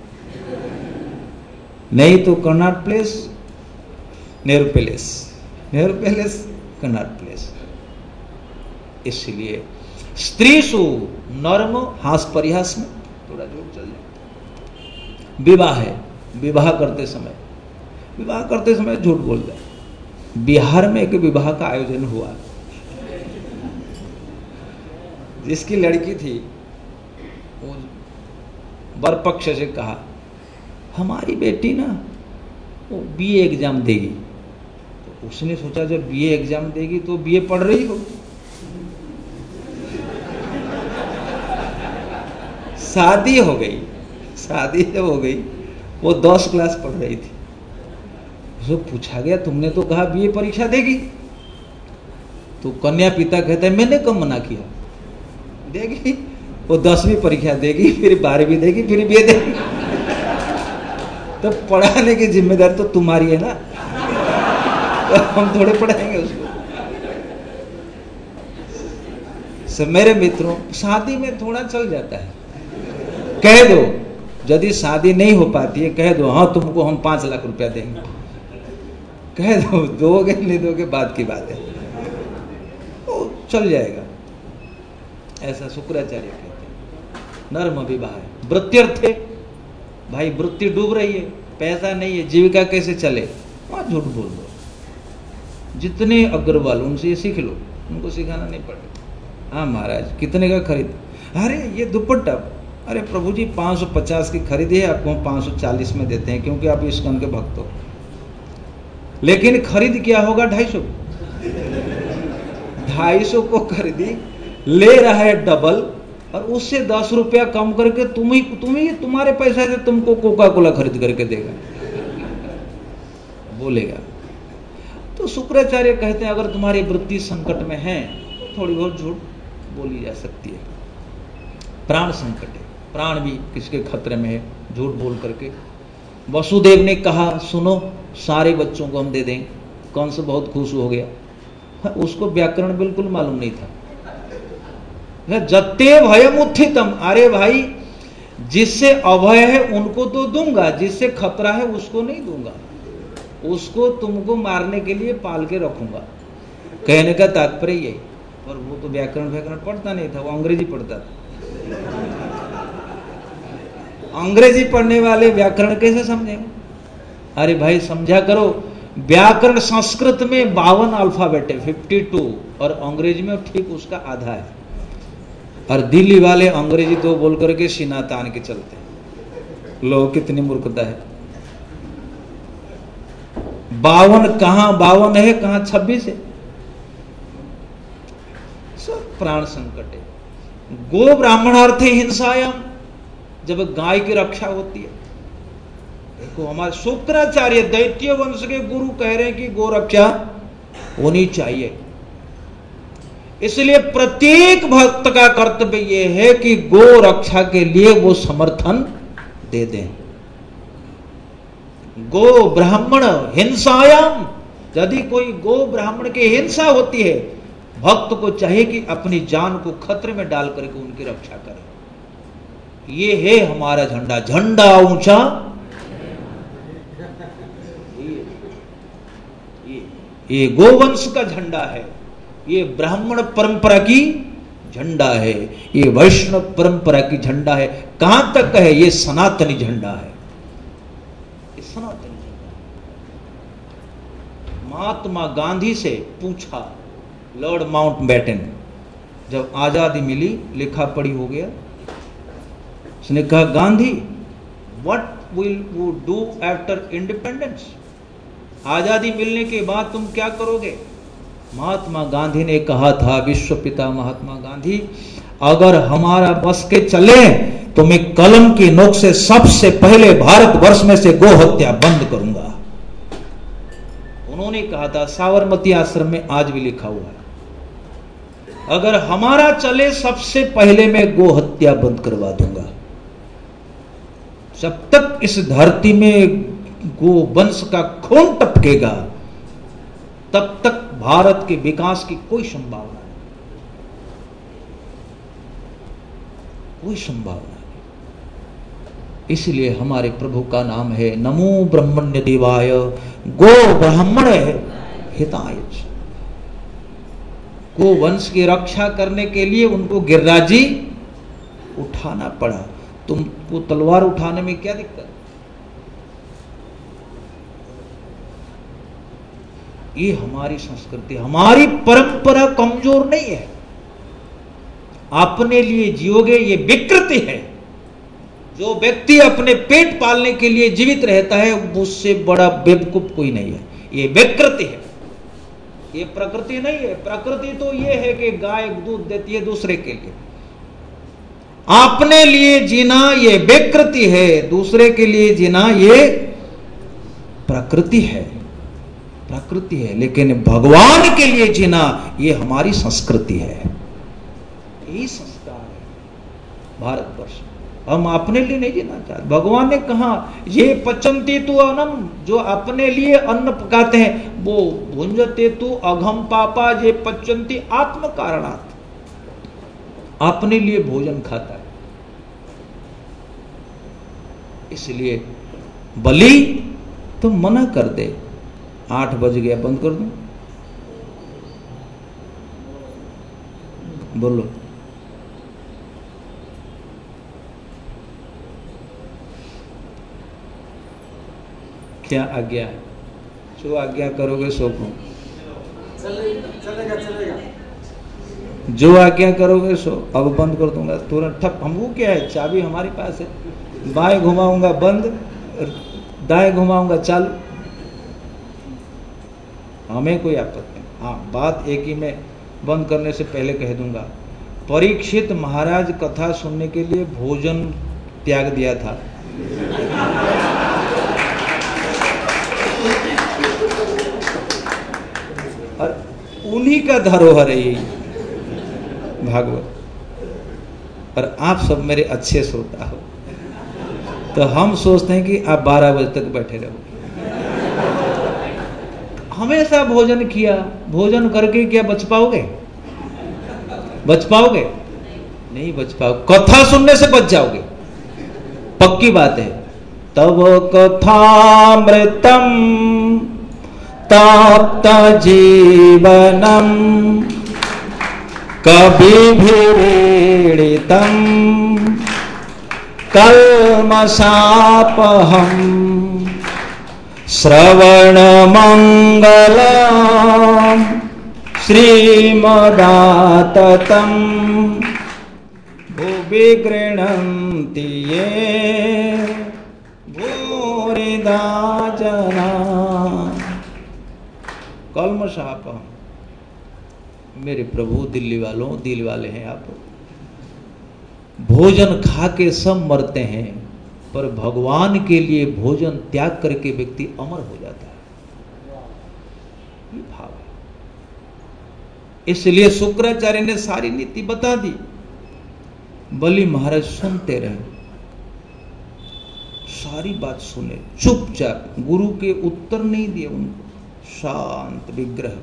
नहीं तो Connaught place Nehru palace, Nehru palace Connaught place. इसलिए स्त्री सु नर्म, हास परिहास में थोड़ा जोर चल जाए। विवाह है, विवाह करते समय विवाह करते समय झूठ बोल जाए। बिहार में एक विवाह का आयोजन हुआ, जिसकी लड़की थी, वो वर पक्ष से कहा हमारी बेटी ना वो बीए एग्जाम देगी। तो उसने सोचा जब बीए एग्जाम देगी तो बीए पढ़ रही हो, शादी हो गई। शादी जब हो गई, वो दस क्लास पढ़ रही थी। उसको पूछा गया तुमने तो कहा बीए परीक्षा देगी, तो कन्या पिता कहता है मैंने कब मना किया, देगी। वो दसवीं परीक्षा देगी, फिर बारहवीं देगी, फिर बीए देगी। तो पढ़ाने की जिम्मेदारी तो तुम्हारी है ना, तो हम थोड़े पढ़ाएंगे उसको। सब मेरे मित्रों, शादी में थोड़ा चल जाता है, कह दो, यदि शादी नहीं हो पाती है कह दो हाँ तुमको हम पांच लाख रुपया देंगे, कह दो, दोगे नहीं दोगे बात की बात है, वो चल जाएगा। ऐसा शुक्राचार्य कहते हैं। नर्म विवाह है, वृत्त्यर्थे, भाई वृत्ति डूब रही है, पैसा नहीं है, जीविका कैसे चले, वहां झूठ बोल दो। जितने अग्रवाल उनसे ये सीख लो, उनको सिखाना नहीं पड़ेगा। हाँ महाराज कितने का खरीद, अरे ये दुपट्टा, अरे प्रभु जी पाँच सौ पचास की खरीदी है, आपको हम पाँच सौ चालीस में देते हैं क्योंकि आप इस्कॉन के भक्त हो, लेकिन खरीद क्या होगा ढाई सौ। ढाई सौ को खरीदी, ले रहा है डबल, और उससे दस रुपया कम करके तुम ही तुम ही तुम्हारे पैसे से तुमको कोका कोला खरीद करके देगा, बोलेगा। तो शुक्राचार्य कहते हैं अगर तुम्हारी वृत्ति संकट में है तो थोड़ी बहुत झूठ बोली जा सकती है। प्राण संकट है, प्राण भी किसके खतरे में है झूठ बोल करके। वसुदेव ने कहा सुनो सारे बच्चों को हम दे दें, कंस बहुत खुश हो गया। उसको व्याकरण बिल्कुल मालूम नहीं था। जत्ते भयम उत्थितम, अरे भाई जिससे अभय है उनको तो दूंगा, जिससे खतरा है उसको नहीं दूंगा, उसको तुमको मारने के लिए पाल के रखूंगा। कहने का तात्पर्य यही। पर वो तो व्याकरण व्याकरण पढ़ता नहीं था, वो अंग्रेजी पढ़ता था। अंग्रेजी पढ़ने वाले व्याकरण कैसे समझेंगे? अरे भाई समझा करो, व्याकरण संस्कृत में बावन अल्फाबेट है, फिफ्टी टू, और अंग्रेजी में ठीक उसका आधा है। और दिल्ली वाले अंग्रेजी तो बोल करके सीना तान के चलते हैं। लोग कितनी मूर्खता है। बावन कहां बावन है, कहां छब्बीस है। सब प्राण संकट है। गो ब्राह्मणार्थे हिंसायाम, जब गाय की रक्षा होती है। देखो हमारे शुक्राचार्य दैत्य वंश के गुरु कह रहे हैं कि गो रक्षा होनी चाहिए। इसलिए प्रत्येक भक्त का कर्तव्य यह है कि गो रक्षा के लिए वो समर्थन दे दें। गो ब्राह्मण हिंसायाम, यदि कोई गो ब्राह्मण की हिंसा होती है, भक्त को चाहिए कि अपनी जान को खतरे में डाल करके उनकी रक्षा करे। ये है हमारा झंडा, झंडा ऊंचा ये, ये, ये गोवंश का झंडा है, ये ब्राह्मण परंपरा की झंडा है, ये वैष्णव परंपरा की झंडा है। कहां तक है? ये सनातनी झंडा है, ये सनातनी झंडा। महात्मा गांधी से पूछा लॉर्ड माउंटबेटन, जब आजादी मिली, लिखा पढ़ी हो गया, उसने कहा Gandhi what will you do after independence, आजादी मिलने के बाद तुम क्या करोगे? महात्मा गांधी ने कहा था, विश्व पिता महात्मा गांधी, अगर हमारा बस के चले तो मैं कलम की नोक से सबसे पहले भारतवर्ष में से गो हत्या बंद करूंगा। उन्होंने कहा था, साबरमती आश्रम में आज भी लिखा हुआ है, अगर हमारा चले सबसे पहले मैं गो हत्या बंद करवा दूंगा। जब तक इस धरती में गो वंश का खून टपकेगा तब तक भारत के विकास की कोई संभावना नहीं, कोई संभावना नहीं। इसलिए हमारे प्रभु का नाम है नमो ब्रह्मण्य देवाय गो ब्राह्मण हिताय। गो वंश की रक्षा करने के लिए उनको गिरिराजी उठाना पड़ा। तुमको तलवार उठाने में क्या दिक्कत? ये हमारी संस्कृति, हमारी परंपरा कमजोर नहीं है। अपने लिए जियोगे ये विकृति है। जो व्यक्ति अपने पेट पालने के लिए जीवित रहता है उससे बड़ा बेवकूफ कोई नहीं है। ये विकृति है, ये प्रकृति नहीं है। प्रकृति तो ये है कि गाय दूध देती है दूसरे के लिए। अपने लिए जीना ये विकृति है, दूसरे के लिए जीना ये प्रकृति है, प्रकृति है। लेकिन भगवान के लिए जीना ये हमारी संस्कृति है, यही संस्कार है भारतवर्ष। हम अपने लिए नहीं जीना चाहते। भगवान ने कहा ये पचन्ति तु अन्नम, जो अपने लिए अन्न पकाते हैं वो भुंजते तु अघम पापा ये पचन्ति आत्म कारणात्, अपने लिए भोजन खाता है। इसलिए बलि तो मना कर दे, आठ बज गया बंद कर दूं, बोलो। क्या आज्ञा है? जो आज्ञा करोगे सो को चलेगा चलेगा। जो आज्ञा करोगे सो। अब बंद कर दूंगा तुरंत ठप। हमको क्या है, चाबी हमारे पास है। बाएं घुमाऊंगा बंद, दाएं घुमाऊंगा चालू, हमें कोई आपत्ति नहीं। हाँ, बात एक ही में बंद करने से पहले कह दूंगा, परीक्षित महाराज कथा सुनने के लिए भोजन त्याग दिया था। और उन्हीं का धरोहर है यही भागवत। और आप सब मेरे अच्छे श्रोता हो, तो हम सोचते हैं कि आप बारह बजे तक बैठे रहो। हमेशा भोजन किया, भोजन करके क्या बच पाओगे? बच पाओगे? नहीं बच पाओगे। कथा सुनने से बच जाओगे, पक्की बात है। तब कथामृतम ताप्त जीवनम कविभिरीडितम कल्मषापहम श्रवणमंगलम श्रीमदाततम भुवि गृह्णन्ति ये भूरिदा जना। कल्मषापहम, मेरे प्रभु दिल्ली वालों, दिल वाले हैं आप। भोजन खा के सब मरते हैं, पर भगवान के लिए भोजन त्याग करके व्यक्ति अमर हो जाता है। ये भाव है। इसलिए शुक्राचार्य ने सारी नीति बता दी। बलि महाराज सुनते रहे, सारी बात सुने चुपचाप, गुरु के उत्तर नहीं दिए उनको, शांत विग्रह।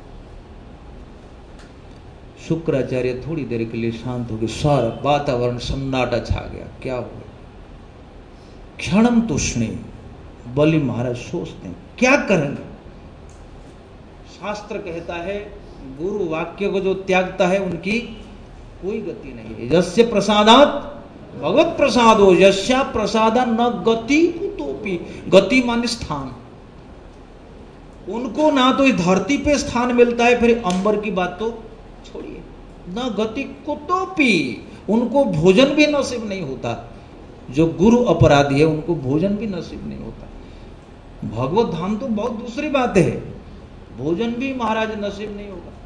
शुक्राचार्य थोड़ी देर के लिए शांत हो गए, सारा वातावरण सन्नाटा छा गया। क्या हुआ? क्षणम तुष्णे, बलि महाराज सोचते हैं क्या करेंगे। शास्त्र कहता है गुरु वाक्य को जो त्यागता है उनकी कोई गति नहीं है। यस्य प्रसादात भगवत प्रसादो यस्या प्रसादा न गति कुतोपि। गति माने स्थान। उनको ना तो इस धरती पे स्थान मिलता है, फिर अंबर की बात तो छोड़िए, न गति कुतोपि। उनको भोजन भी नसीब नहीं होता। जो गुरु अपराधी है उनको भोजन भी नसीब नहीं होता। भगवत धाम तो बहुत दूसरी बात है, भोजन भी महाराज नसीब नहीं होगा।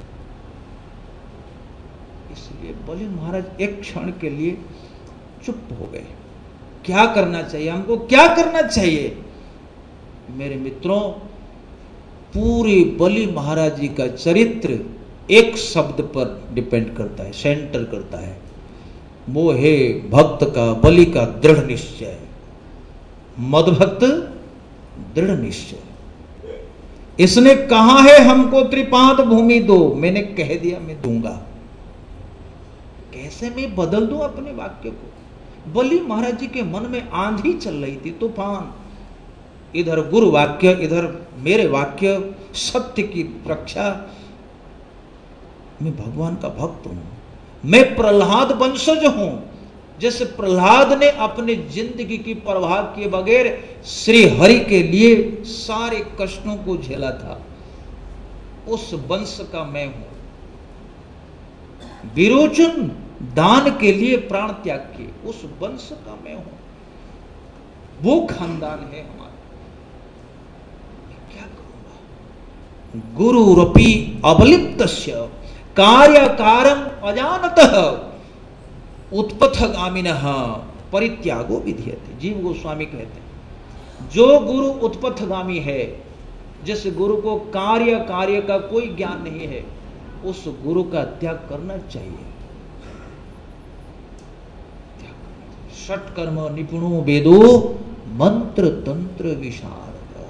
इसलिए बलि महाराज एक क्षण के लिए चुप हो गए। क्या करना चाहिए हमको, क्या करना चाहिए? मेरे मित्रों, पूरे बलि महाराज जी का चरित्र एक शब्द पर डिपेंड करता है, सेंटर करता है। वो है भक्त का, बलि का दृढ़ निश्चय। मदभक्त दृढ़ निश्चय। इसने कहा है हमको त्रिपाद भूमि दो, मैंने कह दिया मैं दूंगा। कैसे मैं बदल दूं अपने वाक्य को? बलि महाराज जी के मन में आंधी चल रही थी, तूफान। इधर गुरु वाक्य, इधर मेरे वाक्य, सत्य की रक्षा। मैं भगवान का भक्त हूं, मैं प्रहलाद वंशज हूं। जैसे प्रहलाद ने अपने जिंदगी की परवाह किए बगैर श्री हरि के लिए सारे कष्टों को झेला था, उस वंश का मैं हूं। विरोचन दान के लिए प्राण त्याग किए, उस वंश का मैं हूं। वो खानदान है हमारा। क्या करूंगा? गुरुरपि अवलिप्तस्य कार्यकारम अजानतः उत्पथगामिनः परित्यागो विधीयते। जीव गोस्वामी कहते हैं, जो गुरु उत्पथगामी है, जिस गुरु को कार्य कार्य का कोई ज्ञान नहीं है, उस गुरु का त्याग करना चाहिए। षट्कर्म निपुणो वेदो मंत्र तंत्र विशारद।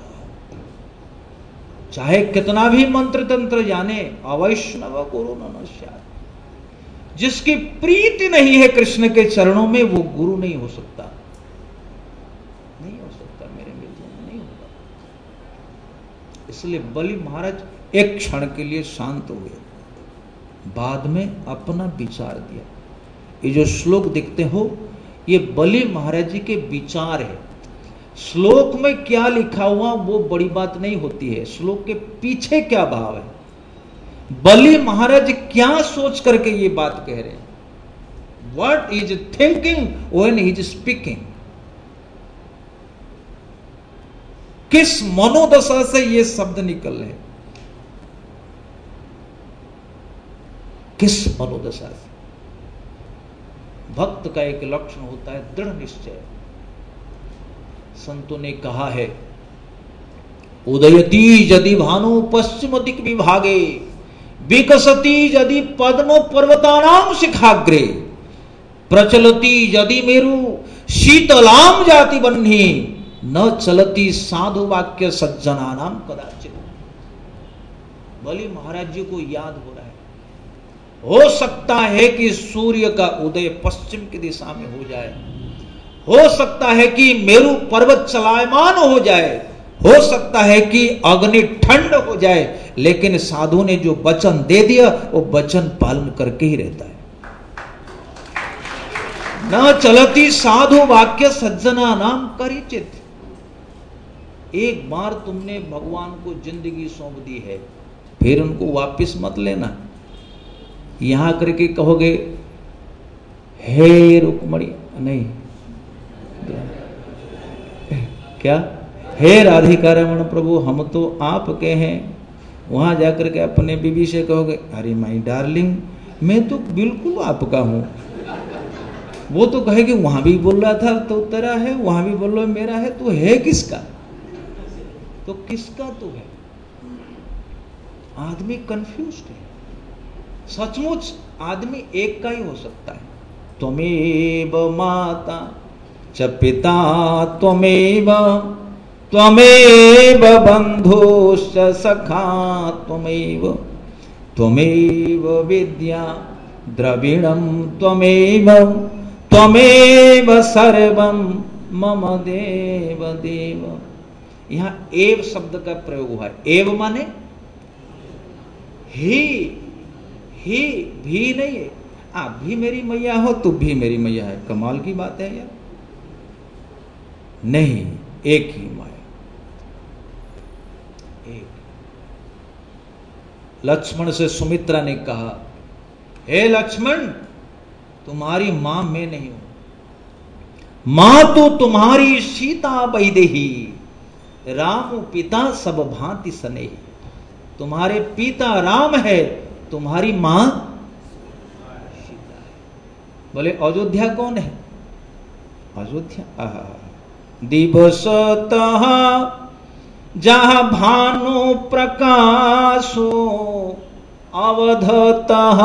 चाहे कितना भी मंत्र तंत्र जाने, अवैष्णव गुरु नमस्कार। जिसकी प्रीति नहीं है कृष्ण के चरणों में, वो गुरु नहीं हो सकता। नहीं हो सकता मेरे मित्रों, नहीं होगा। इसलिए बलि महाराज एक क्षण के लिए शांत हुए, बाद में अपना विचार दिया। ये जो श्लोक देखते हो, ये बलि महाराज जी के विचार है। श्लोक में क्या लिखा हुआ वो बड़ी बात नहीं होती है, श्लोक के पीछे क्या भाव है, बलि महाराज क्या सोच करके ये बात कह रहे हैं। What is thinking when he is speaking. किस मनोदशा से ये शब्द निकल रहे हैं। किस मनोदशा से? भक्त का एक लक्षण होता है दृढ़ निश्चय। संतों ने कहा है, उदयति यदि भानु पश्चिम दिक विभागे, विकसति यदि पद्म पर्वतानाम शिखाग्रे, प्रचलति यदि मेरु शीतलाम जाति बन्ही, न चलती साधु वाक्य सज्जनानाम कदाचित। बलि महाराज जी को याद हो रहा है, हो सकता है कि सूर्य का उदय पश्चिम की दिशा में हो जाए, हो सकता है कि मेरु पर्वत चलायमान हो जाए, हो सकता है कि अग्नि ठंड हो जाए, लेकिन साधु ने जो वचन दे दिया वो वचन पालन करके ही रहता है। न चलती साधु वाक्य सज्जना नाम करिचित। एक बार तुमने भगवान को जिंदगी सौंप दी है, फिर उनको वापस मत लेना। यहां करके कहोगे हे रुक्मणी, नहीं क्या, हे राधिका रमण प्रभु हम तो आपके हैं। वहां जाकर के अपने बीवी से कहोगे, अरे माई डार्लिंग मैं तो बिल्कुल आपका हूं। वो तो कहेगी वहां भी बोल रहा था तो तेरा है, वहां भी बोल रहा मेरा है, तो है किसका? तो किसका तो है? आदमी कंफ्यूज्ड है। सचमुच आदमी एक का ही हो सकता है। त्वमेव माता च पिता त्वमेव, त्वमेव बंधुश्च सखा त्वमेव, त्वमेव विद्या द्रविणम त्वमेव, त्वमेव सर्वम मम देव देव। यहां एव शब्द का प्रयोग हुआ है। एव माने ही, ही भी नहीं है। आप भी मेरी मैया हो, तू भी मेरी मैया है। कमाल की बात है यार। नहीं, एक ही माया, एक। लक्ष्मण से सुमित्रा ने कहा, हे लक्ष्मण तुम्हारी मां मैं नहीं हूं, मां तो तुम्हारी सीता वैदेही, राम पिता सब भांति सनेही। तुम्हारे पिता राम है, तुम्हारी मां सीता है। बोले अयोध्या कौन है? अयोध्या आहा, दिवसतः जहां भानु प्रकाशो, अवधतः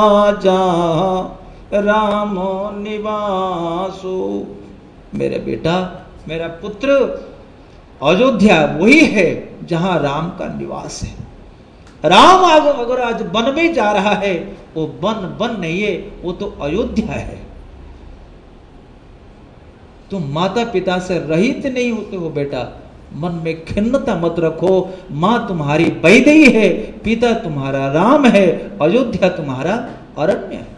जहां राम निवासो। मेरे बेटा, मेरा पुत्र, अयोध्या वही है जहां राम का निवास है। राम अगर आज वन में जा रहा है, वो वन वन नहीं है, वो तो अयोध्या है। तुम माता पिता से रहित नहीं होते हो बेटा। मन में खिन्नता मत रखो। मां तुम्हारी वैदेही है, पिता तुम्हारा राम है, अयोध्या तुम्हारा अरण्य है।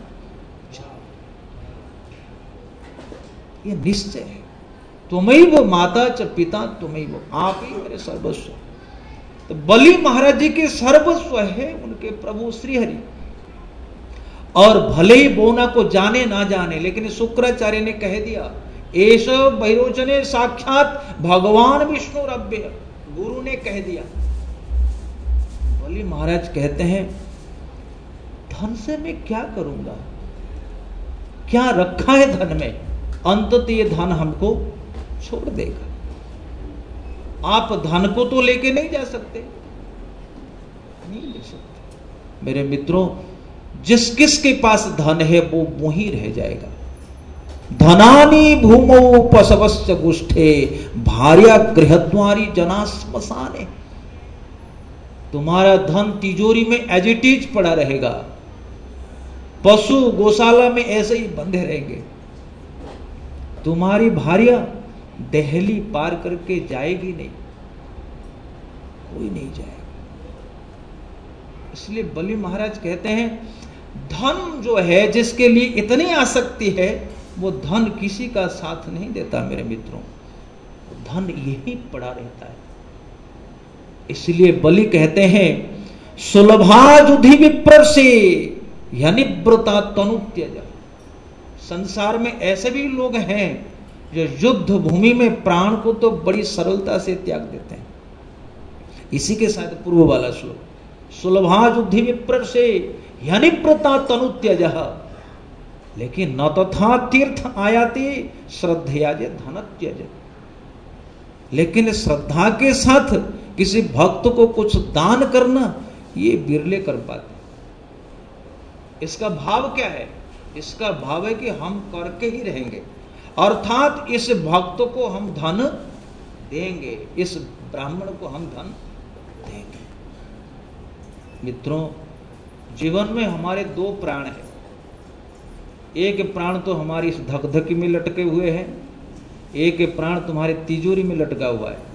ये निश्चय है। तुम्हें माता च पिता तुम्हें, आप ही मेरे सर्वस्व। तो बलि महाराज जी के सर्वस्व है उनके प्रभु श्री हरि। और भले ही बोना को जाने ना जाने, लेकिन शुक्राचार्य ने कह दिया, एष वैरोचने साक्षात भगवान विष्णु रव्य। गुरु ने कह दिया। बलि महाराज कहते हैं, धन से मैं क्या करूंगा, क्या रखा है धन में? अंततः ये धन हमको छोड़ देगा। आप धन को तो लेके नहीं जा सकते, नहीं ले सकते। मेरे मित्रों, जिस किस के पास धन है वो वहीं रह जाएगा। धनानी भूमो पशवश्च गुष्ठे, भार्या गृहद्वारी जना श्मशाने। तुम्हारा धन तिजोरी में एज इट इज पड़ा रहेगा, पशु गौशाला में ऐसे ही बंधे रहेंगे। तुम्हारी भार्या दहली पार करके जाएगी नहीं, कोई नहीं जाएगा। इसलिए बलि महाराज कहते हैं, धन जो है, जिसके लिए इतनी आसक्ति है, वो धन किसी का साथ नहीं देता मेरे मित्रों। धन यही पड़ा रहता है। इसलिए बलि कहते हैं, सुलभाजुधि विप्र से यानी व्रता तनु त्यज। संसार में ऐसे भी लोग हैं जो युद्ध भूमि में प्राण को तो बड़ी सरलता से त्याग देते हैं। इसी के साथ पूर्व वाला श्लोक, सुलभाजुधि विप्र से ह्यनिव्रता तनु त्यज, लेकिन न तथा तीर्थ आयाति श्रद्धया जे धन त्यज। लेकिन श्रद्धा के साथ किसी भक्त को कुछ दान करना ये बिरले कर पाते। इसका भाव क्या है? इसका भाव है कि हम करके ही रहेंगे, अर्थात इस भक्त को हम धन देंगे, इस ब्राह्मण को हम धन देंगे। मित्रों, जीवन में हमारे दो प्राण हैं। एक प्राण तो हमारी इस धकधकी में लटके हुए हैं, एक प्राण तुम्हारे तिजोरी में लटका हुआ है।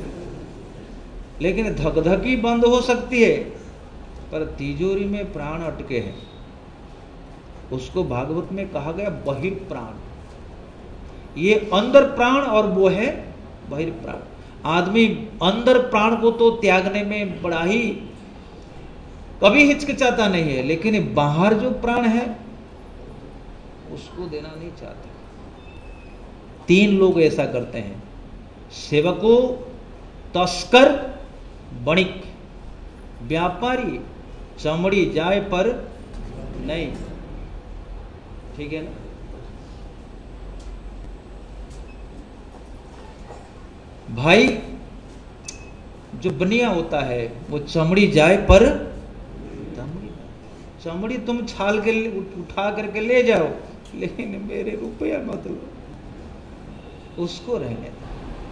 लेकिन धकधकी बंद हो सकती है, पर तिजोरी में प्राण अटके हैं। उसको भागवत में कहा गया बहिर्प्राण। ये अंदर प्राण और वो है बहिर्प्राण। आदमी अंदर प्राण को तो त्यागने में बड़ा ही कभी हिचकिचाता नहीं है, लेकिन बाहर जो प्राण है उसको देना नहीं चाहता। तीन लोग ऐसा करते हैं, सेवको, तस्कर, बणिक। व्यापारी चमड़ी जाए पर नहीं, ठीक है ना। भाई जो बनिया होता है वो चमड़ी जाए पर दमड़ी, चमड़ी तुम छाल के उठा करके ले जाओ, लेकिन मेरे रुपया मत लो, उसको रहने दो।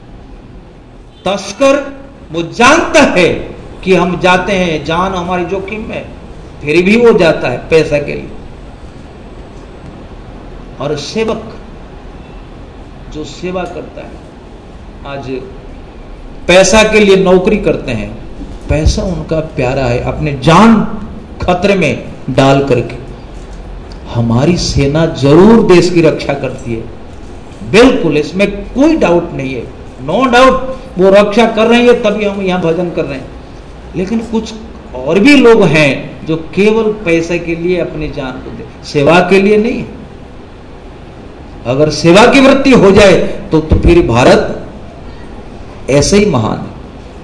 तस्कर वो जानता है कि हम जाते हैं, जान हमारी जोखिम में, फिर भी वो जाता है पैसा के लिए। और सेवक जो सेवा करता है, आज पैसा के लिए नौकरी करते हैं, पैसा उनका प्यारा है, अपने जान खतरे में डाल करके। हमारी सेना जरूर देश की रक्षा करती है, बिल्कुल, इसमें कोई डाउट नहीं है, नो डाउट वो रक्षा कर रही है, तभी हम यहां भजन कर रहे हैं। लेकिन कुछ और भी लोग हैं जो केवल पैसे के लिए अपनी जान को दे, सेवा के लिए नहीं। अगर सेवा की वृत्ति हो जाए तो, तो फिर भारत ऐसे ही महान है।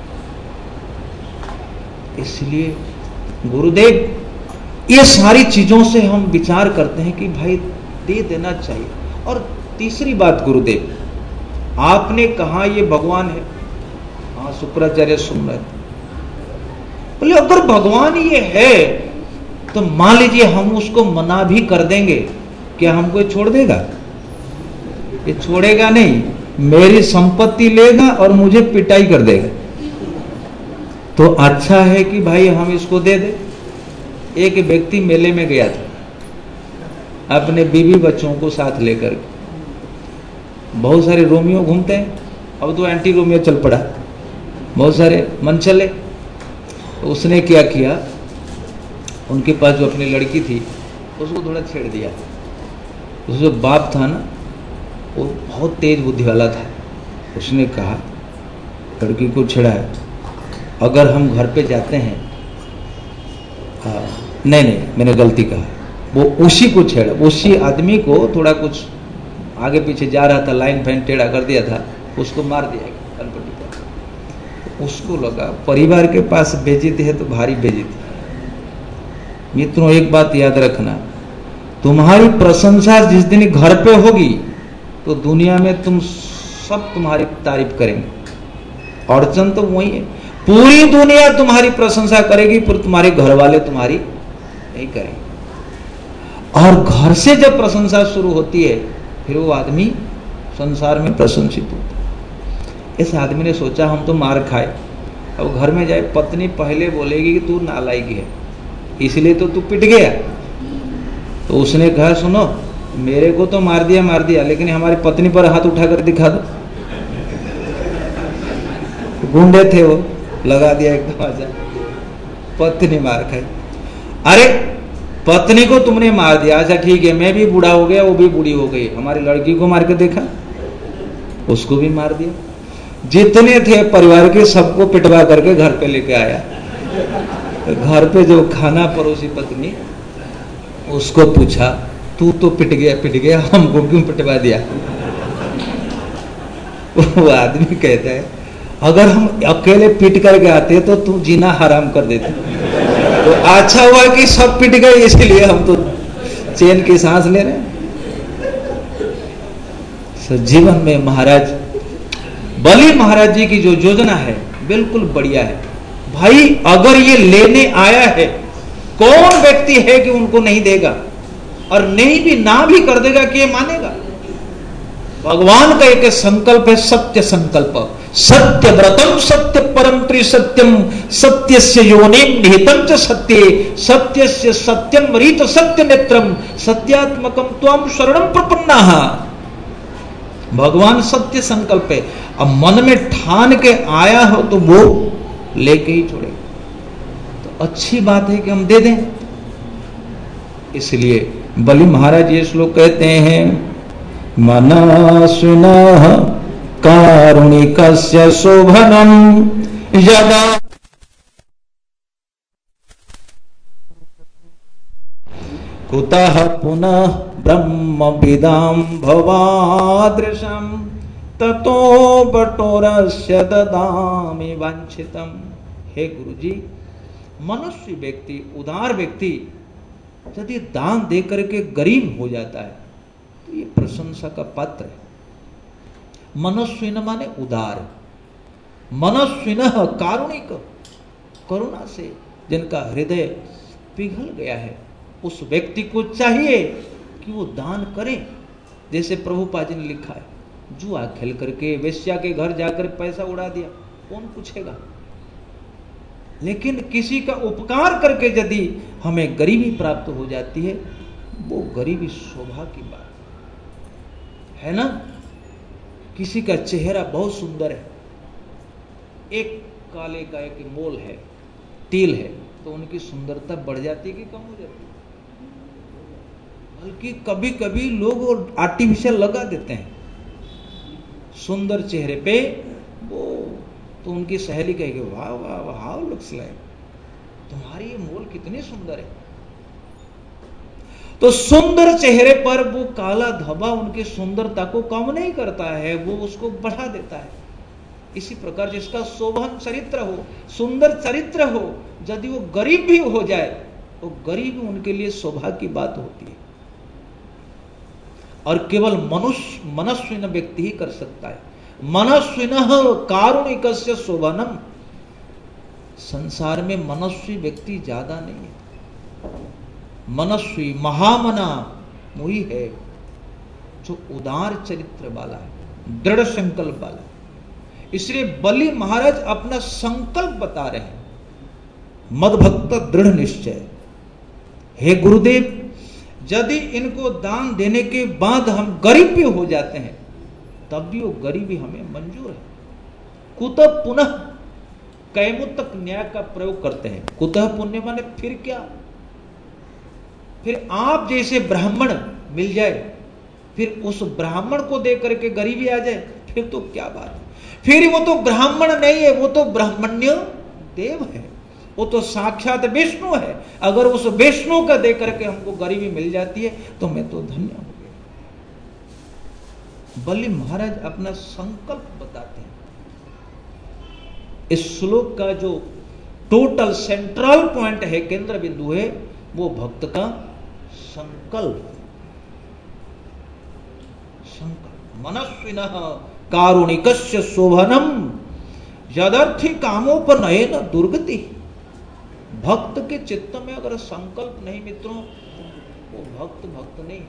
इसलिए गुरुदेव ये सारी चीजों से हम विचार करते हैं कि भाई दे देना चाहिए। और तीसरी बात गुरुदेव, आपने कहा ये भगवान है, हाँ शुक्राचार्य सुन रहे थे, बोले अगर भगवान ये है तो मान लीजिए हम उसको मना भी कर देंगे, क्या हमको ये छोड़ देगा? ये छोड़ेगा नहीं, मेरी संपत्ति लेगा और मुझे पिटाई कर देगा। तो अच्छा है कि भाई हम इसको दे दे। एक व्यक्ति मेले में गया था अपने बीवी बच्चों को साथ लेकर, बहुत सारे रोमियो घूमते हैं, अब तो एंटी रोमियो चल पड़ा, बहुत सारे मन चले। तो उसने क्या किया, उनके पास जो अपनी लड़की थी उसको थोड़ा छेड़ दिया। उसका जो बाप था ना वो बहुत तेज बुद्धि वाला था, उसने कहा लड़की को छेड़ा है, अगर हम घर पे जाते हैं, आ, नहीं नहीं मैंने गलती कहा, वो उसी को छेड़ा, उसी आदमी को थोड़ा कुछ आगे पीछे जा रहा था, लाइन फैन टेढ़ा कर दिया था, उसको मार दिया कनपट्टी पर। उसको लगा परिवार के पास बेइज्जती है तो भारी बेइज्जती। मित्रों एक बात याद रखना, तुम्हारी प्रशंसा जिस दिन घर पे होगी तो दुनिया में तुम सब तुम्हारी तारीफ करेंगे। अड़चन तो वही है, पूरी दुनिया तुम्हारी प्रशंसा करेगी पर तुम्हारे घर वाले तुम्हारी नहीं करेंगे। और घर से जब प्रशंसा शुरू होती है फिर वो आदमी संसार में प्रशंसित होता है। इस आदमी ने सोचा हम तो मार खाए, अब घर में जाए पत्नी पहले बोलेगी कि तू नालायक है, इसलिए तो तू पिट गया। तो उसने कहा सुनो, मेरे को तो मार दिया मार दिया लेकिन हमारी पत्नी पर हाथ उठाकर दिखा दो। गुंडे थे वो, लगा दिया एकदम आजा, पत्नी मार खाई। अरे पत्नी को तुमने मार दिया, अच्छा ठीक है, मैं भी बूढ़ा हो गया, वो भी बूढ़ी हो गई, हमारी लड़की को मार के देखा, उसको भी मार दिया। जितने थे परिवार के सबको पिटवा करके घर पे लेके आया। घर पे जो खाना परोसी पत्नी, उसको पूछा तू तो पिट गया पिट गया हमको क्यों पिटवा दिया? वो आदमी कहता है अगर हम अकेले पिट करके आते तो तू जीना हराम कर देते। तो अच्छा हुआ कि सब पिट गए, इसलिए हम तो चैन की सांस ले रहे हैं। जीवन में महाराज बलि महाराज जी की जो योजना है बिल्कुल बढ़िया है भाई। अगर ये लेने आया है, कौन व्यक्ति है कि उनको नहीं देगा, और नहीं भी ना भी कर देगा कि ये मानेगा। भगवान का एक संकल्प है, सत्य संकल्प। सत्य व्रतम सत्य परम त्रिसत्यम सत्यस्य योनिम निहितम च सत्ये सत्यस्य सत्यम रीत सत्य नेत्रम सत्यात्मकम त्वं शरणम प्रपन्नाः। भगवान सत्य संकल्प है। अब मन में ठान के आया हो तो वो लेके ही छोड़ेगा। तो अच्छी बात है कि हम दे दें। इसलिए बलि महाराज ये श्लोक कहते हैं, मनस्विनः कारुणिकस्य शोभनम यदा कुतः पुनः ब्रह्मविदां भवादृशं ततो बटोरस्य ददामि वांछितम्। हे गुरुजी, मनुष्य व्यक्ति, उदार व्यक्ति यदि दान दे करके गरीब हो जाता है तो ये प्रशंसा का पात्र है। मनस्विन माने उदार, मनस्विनः कारुणिक, करुणा से जिनका हृदय पिघल गया है, उस व्यक्ति को चाहिए कि वो दान करे। जैसे प्रभुपाद जी ने लिखा है, जुआ खेल करके वेश्या के घर जाकर पैसा उड़ा दिया, कौन पूछेगा। लेकिन किसी का उपकार करके यदि हमें गरीबी प्राप्त हो जाती है, वो गरीबी शोभा की बात है ना। किसी का चेहरा बहुत सुंदर है, एक काले का एक मोल है, तिल है, तो उनकी सुंदरता बढ़ जाती है कि कम हो जाती है। बल्कि कभी कभी लोग आर्टिफिशियल लगा देते हैं सुंदर चेहरे पे, वो तो उनकी सहेली कहेगी, वाह वाह वाह, हाउ लुक्स लाइक, तुम्हारी ये मोल कितनी सुंदर है। तो सुंदर चेहरे पर वो काला धब्बा उनकी सुंदरता को कम नहीं करता है, वो उसको बढ़ा देता है। इसी प्रकार जिसका शोभन चरित्र हो, सुंदर चरित्र हो, यदि वो गरीब भी हो जाए तो गरीब उनके लिए शोभा की बात होती है। और केवल मनुष्य मनस्विन व्यक्ति ही कर सकता है। मनस्विनः कारुणिकस्य शोभनम। संसार में मनस्वी व्यक्ति ज्यादा नहीं है। मनस्वी महामना वही है जो उदार चरित्र वाला है, दृढ़ संकल्प वाला है। इसलिए बलि महाराज अपना संकल्प बता रहे हैं, मदभक्त दृढ़ निश्चय। हे गुरुदेव, यदि इनको दान देने के बाद हम गरीब भी हो जाते हैं तब भी वो गरीबी हमें मंजूर है। कुतः पुनः कैमुत्तक न्याय का प्रयोग करते हैं। कुतः पुण्य माने फिर क्या, फिर आप जैसे ब्राह्मण मिल जाए, फिर उस ब्राह्मण को दे करके गरीबी आ जाए, फिर तो क्या बात है। फिर वो तो ब्राह्मण नहीं है, वो तो ब्राह्मण्य देव है, वो तो साक्षात विष्णु है। अगर उस विष्णु का दे करके हमको गरीबी मिल जाती है तो मैं तो धन्य हो गया। बलि महाराज अपना संकल्प बताते हैं। इस श्लोक का जो टोटल सेंट्रल पॉइंट है, केंद्र बिंदु है, वो भक्त का संकल्प। संकल्प मनस्विनः कारुणिकस्य शोभनम यदर्थी कामोपनयन दुर्गति। भक्त के चित्त में अगर संकल्प नहीं मित्रों, वो भक्त भक्त नहीं।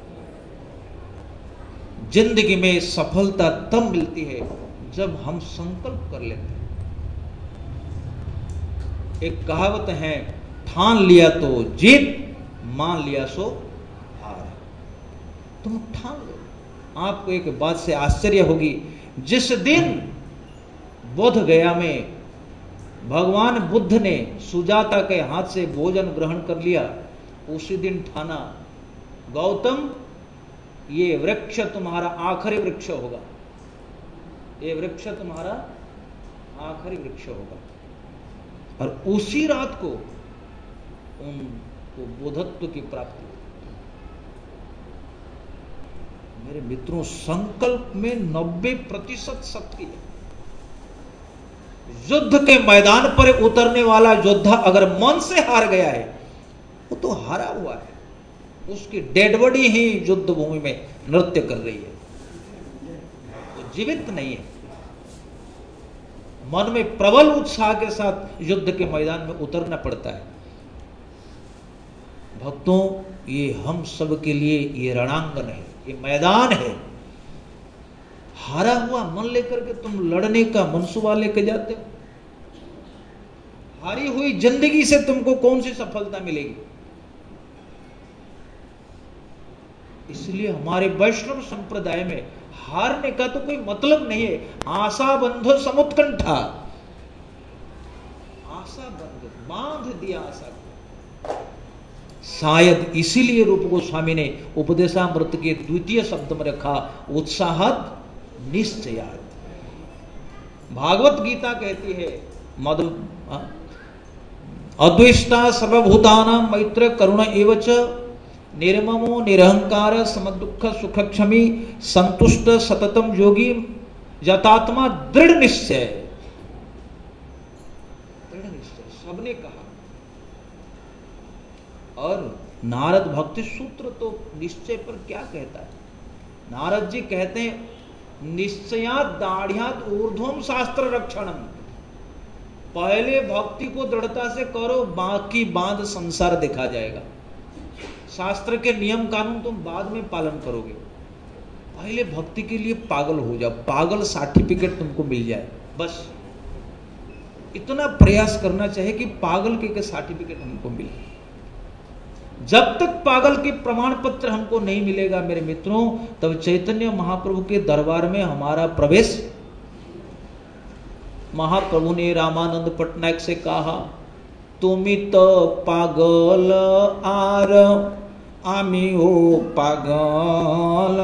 जिंदगी में सफलता तब मिलती है जब हम संकल्प कर लेते हैं। एक कहावत है, ठान लिया तो जीत, मान लिया सो हार। तुम ठान लो। आपको एक बात से आश्चर्य होगी, जिस दिन बोध गया में भगवान बुद्ध ने सुजाता के हाथ से भोजन ग्रहण कर लिया, उसी दिन ठाना, गौतम ये वृक्ष तुम्हारा आखिरी वृक्ष होगा, ये वृक्ष तुम्हारा आखिरी वृक्ष होगा। और उसी रात को उनको बोधत्व की प्राप्ति हुई। मेरे मित्रों, संकल्प में नब्बे प्रतिशत शक्ति है। युद्ध के मैदान पर उतरने वाला योद्धा अगर मन से हार गया है वो तो हारा हुआ है, उसकी डेड बॉडी ही युद्ध भूमि में नृत्य कर रही है, वो जीवित नहीं है। मन में प्रबल उत्साह के साथ युद्ध के मैदान में उतरना पड़ता है। भक्तों, ये हम सब के लिए ये रणांगन है, ये मैदान है। हारा हुआ मन लेकर के तुम लड़ने का मनसूबा लेके जाते हो, हारी हुई जिंदगी से तुमको कौन सी सफलता मिलेगी? इसलिए हमारे वैष्णव संप्रदाय में हारने का तो कोई मतलब नहीं है। आशा बंधो समुत्कंठा, आशा बंध, बांध दिया आशा को। शायद इसीलिए रूप गोस्वामी ने उपदेशामृत के द्वितीय शब्द में रखा उत्साहत निश्चयात। भागवत गीता कहती है मधु अद्वेष्टा सर्वभूतानां मैत्र करुण एवच निर्ममो निरहंकार समदुख सुख क्षमी संतुष्ट सततम योगी यतात्मा दृढ़ निश्चय। दृढ़ निश्चय सबने कहा। और नारद भक्ति सूत्र तो निश्चय पर क्या कहता है? नारद जी कहते हैं निश्चयात दाढ़्यात ऊर्ध्वम शास्त्र रक्षणम। पहले भक्ति को दृढ़ता से करो, बाकी बांध संसार देखा जाएगा। शास्त्र के नियम कानून तुम बाद में पालन करोगे, पहले भक्ति के लिए पागल हो जाओ, पागल सर्टिफिकेट तुमको मिल जाए। बस इतना प्रयास करना चाहिए कि पागल के सर्टिफिकेट हमको मिले। जब तक पागल के प्रमाण पत्र हमको नहीं मिलेगा मेरे मित्रों, तब चैतन्य महाप्रभु के दरबार में हमारा प्रवेश। महाप्रभु ने रामानंद पटनायक से कहा, तुमी तो पागल आर आमी हो पागल,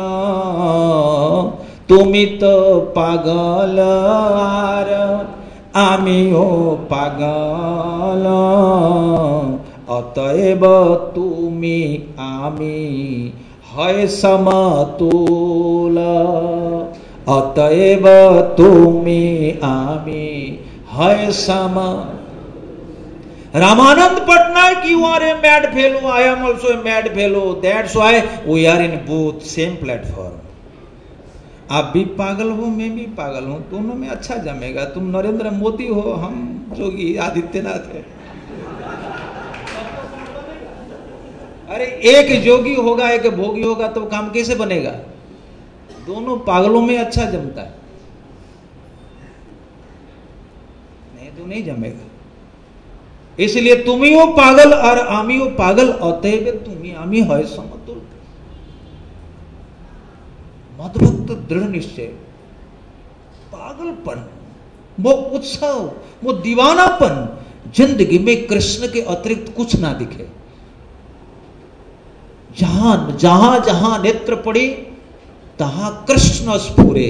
तुमी तो पागल आर आमी हो पागल, अतएव तुमी आमी है समतुल, अतएव तुमी आमी है सम। Ramanand Patnaik, you are a mad fellow, I am also a mad fellow, that's why we are in both same platform. आप भी पागल हो, मैं भी पागल हूं, दोनों में अच्छा जमेगा। तुम नरेंद्र मोदी हो, हम योगी आदित्यनाथ है। अरे एक योगी होगा एक भोगी होगा तो काम कैसे बनेगा? दोनों पागलों में अच्छा जमता है, नहीं तो नहीं जमेगा। इसलिए तुम्ही हो पागल और आमी हो पागल, अतएव तुम्ही आमी है समतुल। मदभक्त दृढ़ निश्चय, पागलपन, वो उत्सव, वो दीवानापन, जिंदगी में कृष्ण के अतिरिक्त कुछ ना दिखे। जहां जहां जहां नेत्र पड़े तहां कृष्ण स्फुरे।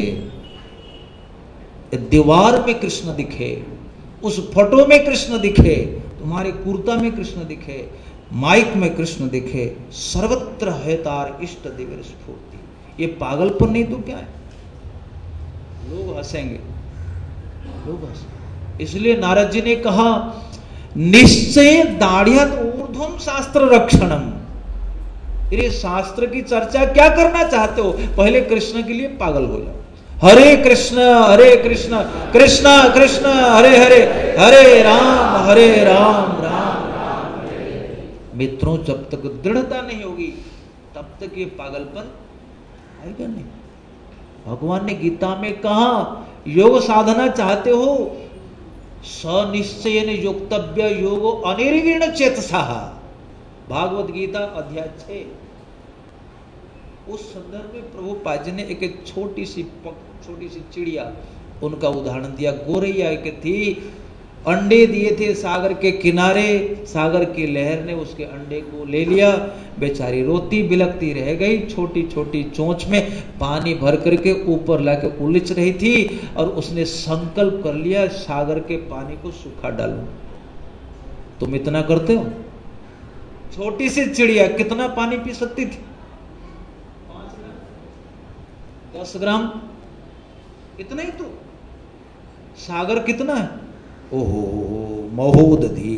दीवार में कृष्ण दिखे, उस फोटो में कृष्ण दिखे, तुम्हारे कुर्ता में कृष्ण दिखे, माइक में कृष्ण दिखे, सर्वत्र है तार इष्ट देवर स्फूर्ति। ये पागलपन नहीं तो क्या है? लोग हंसेंगे, लोग हंसेंगे। इसलिए नारद जी ने कहा निश्चय दाढ़्यत ऊर्ध्वम शास्त्र रक्षणम। ये शास्त्र की चर्चा क्या करना चाहते हो? पहले कृष्ण के लिए पागल हो जाओ। हरे कृष्ण हरे कृष्ण कृष्ण कृष्ण हरे हरे, हरे राम हरे राम राम राम हरे। मित्रों, जब तक दृढ़ता नहीं होगी तब तक ये पागलपन आएगा नहीं। भगवान ने गीता में कहा योग साधना चाहते हो, सनिश्चयन योक्तव्य योगो अनिर्वीण चेतसा। भागवत गीता अध्याय छह। उस संदर्भ में प्रभुपाद जी ने एक छोटी सी छोटी सी चिड़िया उनका उदाहरण दिया। गोरैया एक थी, अंडे दिए थे सागर के किनारे, सागर की लहर ने उसके अंडे को ले लिया, बेचारी रोती बिलखती रह गई, छोटी छोटी चोंच में पानी भर करके ऊपर लाके उलझ रही थी, और उसने संकल्प कर लिया सागर के पानी को सूखा डालूं। तुम इतना करते हो? छोटी सी चिड़िया कितना पानी पी सकती थी? दस ग्राम, इतना ही तो। सागर कितना है? ओहो महोदधि,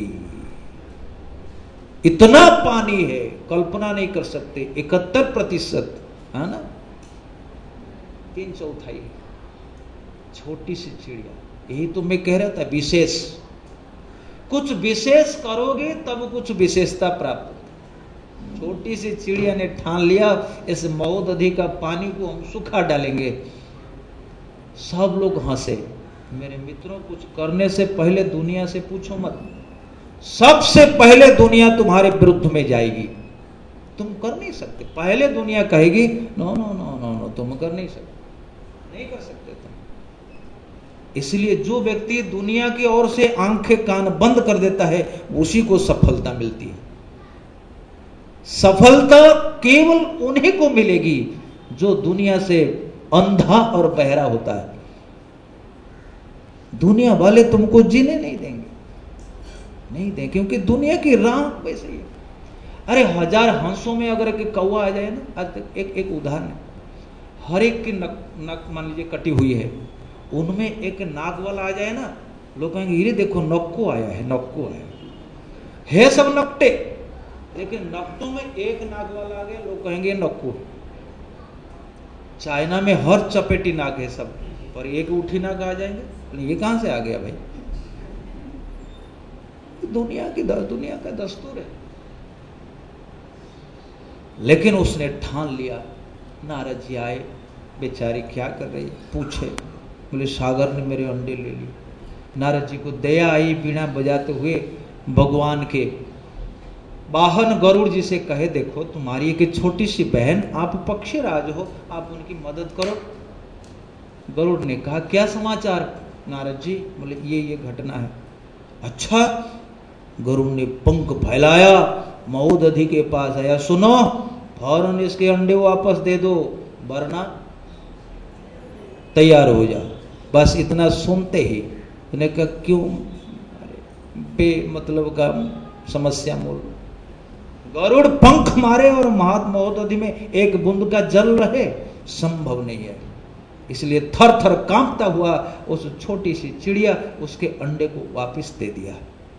इतना पानी है कल्पना नहीं कर सकते। इकहत्तर प्रतिशत है ना, तीन चौथाई छोटी सी चिड़िया। यही तो मैं कह रहा था, विशेष कुछ विशेष करोगे तब कुछ विशेषता प्राप्त होती। छोटी सी चिड़िया ने ठान लिया इस महोदधि का पानी को हम सुखा डालेंगे। सब लोग हंसे। मेरे मित्रों, कुछ करने से पहले दुनिया से पूछो मत। सबसे पहले दुनिया तुम्हारे विरुद्ध में जाएगी। तुम कर नहीं सकते, पहले दुनिया कहेगी no no no no no तुम कर नहीं सकते, नहीं कर सकते तुम। इसलिए जो व्यक्ति दुनिया की ओर से आंखें कान बंद कर देता है उसी को सफलता मिलती है। सफलता केवल उन्हीं को मिलेगी जो दुनिया से अंधा और बहरा होता है। दुनिया वाले तुमको जीने नहीं देंगे, नहीं देंगे, क्योंकि दुनिया की राह वैसे ही है। अरे हजार हंसों में अगर एक कौवा आ जाए ना, आज तक एक एक उदाहरण है, हर एक की नक नक मान लीजिए कटी हुई है, उनमें एक नाक वाला आ जाए ना, लोग कहेंगे ये देखो नक्को आया है, नक्को आया है, सब नकटे, लेकिन नकटों में एक नाक वाला आ गया, लोग कहेंगे नक्को। चाइना में हर चपेटी नाक है सब, पर एक उठी नाक आ जाएंगे, ये कहां से आ गया भाई? दुनिया की दुनिया का दस्तूर है। लेकिन उसने ठान लिया। नारद जी आए, बेचारी क्या कर रही है पूछे, बोले सागर ने मेरे अंडे ले लिए। नारद जी को दया आई, बीणा बजाते हुए भगवान के वाहन गरुड़ जी से कहे देखो तुम्हारी एक छोटी सी बहन, आप पक्षीराज हो, आप उनकी मदद करो। गरुड़ ने कहा क्या समाचार नारद जी? बोले ये ये घटना है। अच्छा। गरुड़ ने पंख फैलाया, महोदधि के पास आया, सुनो फौरन इसके अंडे वापस दे दो वरना तैयार हो जा। बस इतना सुनते ही उसने कहा क्यों बे मतलब का समस्या मूल। गरुड़ पंख मारे और महोदधि में एक बूंद का जल रहे, संभव नहीं है। इसलिए थर थर कांपता हुआ उस छोटी सी चिड़िया उसके अंडे को वापस दे दिया।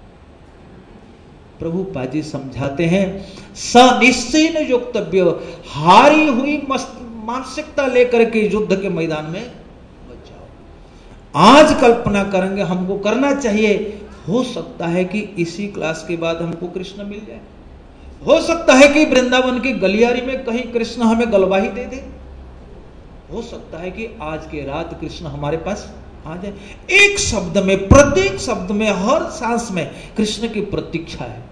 प्रभु पाजी समझाते हैं सनिश्चय युक्तव्य, हारी हुई मानसिकता लेकर के युद्ध के मैदान में मत जाओ। आज कल्पना करेंगे हमको करना चाहिए, हो सकता है कि इसी क्लास के बाद हमको कृष्ण मिल जाए, हो सकता है कि वृंदावन की गलियारी में कहीं कृष्ण हमें गलवाही दे दे, हो सकता है कि आज के रात कृष्ण हमारे पास आ जाए। एक शब्द में, प्रत्येक शब्द में, हर सांस में कृष्ण की प्रतीक्षा है।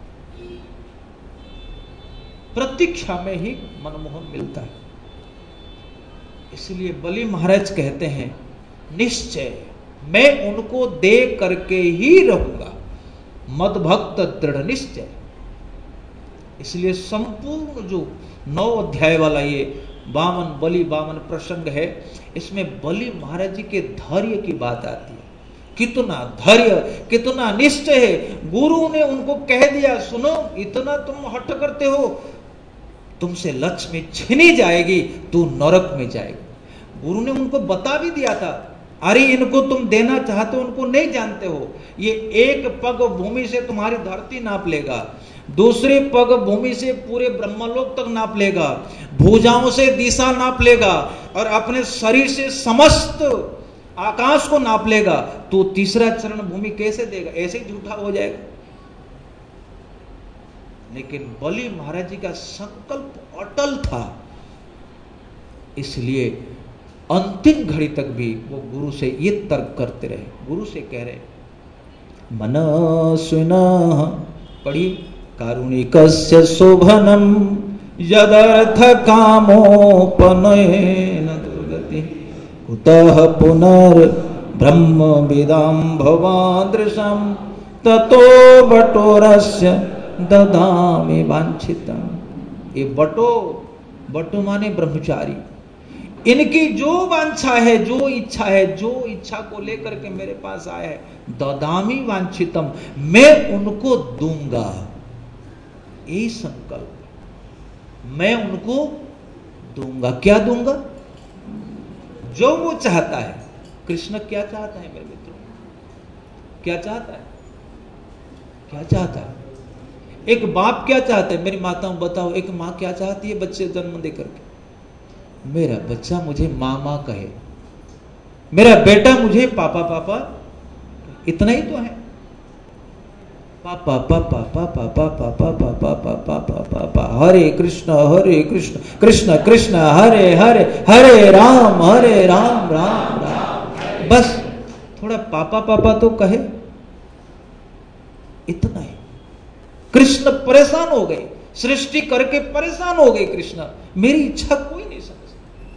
प्रतीक्षा में ही मनमोहन मिलता है। इसलिए बलि महाराज कहते हैं निश्चय मैं उनको दे करके ही रहूंगा, मद भक्त दृढ़ निश्चय। इसलिए संपूर्ण जो नौ अध्याय वाला ये वामन बलि वामन प्रसंग है, इसमें बलि महाराज जी के धैर्य की बात आती है। कितना धैर्य, कितना निश्चय है। गुरु ने उनको कह दिया सुनो इतना तुम हट करते हो, तुमसे लक्ष्मी छीनी जाएगी, तू नरक में जाएगी। गुरु ने उनको बता भी दिया था, अरे इनको तुम देना चाहते हो, उनको नहीं जानते हो, ये एक पग भूमि से तुम्हारी धरती नाप लेगा, दूसरे पग भूमि से पूरे ब्रह्मलोक तक नाप लेगा, भुजाओं से दिशा नाप लेगा और अपने शरीर से समस्त आकाश को नाप लेगा, तो तीसरा चरण भूमि कैसे देगा? ऐसे ही झूठा हो जाएगा। लेकिन बलि महाराज जी का संकल्प अटल था, इसलिए अंतिम घड़ी तक भी वो गुरु से ये तर्क करते रहे। गुरु से कह रहे मनस्विना, पढ़िए, कारुणिकस्य शोभनम यदर्थ कामोपनयेन दुर्गति कुतः पुनर् ब्रह्म विदाम भवादृशम ततो बटोरस्य ददामि वांछितम। ये बटो, बटो माने ब्रह्मचारी, इनकी जो वांछा है, जो इच्छा है, जो इच्छा को लेकर के मेरे पास आया है, ददामि वांछितम, मैं उनको दूंगा। यही संकल्प, मैं उनको दूंगा। क्या दूंगा? जो वो चाहता है, कृष्ण क्या चाहता है मेरे मित्रों? क्या चाहता है? क्या चाहता है? एक बाप क्या चाहता है? मेरी माताओं बताओ, एक माँ क्या चाहती है बच्चे जन्म दे करके? मेरा बच्चा मुझे माँ माँ कहे, मेरा बेटा मुझे पापा पापा, इतना ही तो है। पापा पापा पापा पापा पापा पापा पापा पापा, हरे कृष्ण हरे कृष्ण कृष्ण कृष्ण हरे हरे, हरे राम हरे राम राम राम। बस थोड़ा पापा पापा तो कहे, इतना ही। कृष्ण परेशान हो गए, सृष्टि करके परेशान हो गए कृष्ण, मेरी इच्छा कोई नहीं समझ।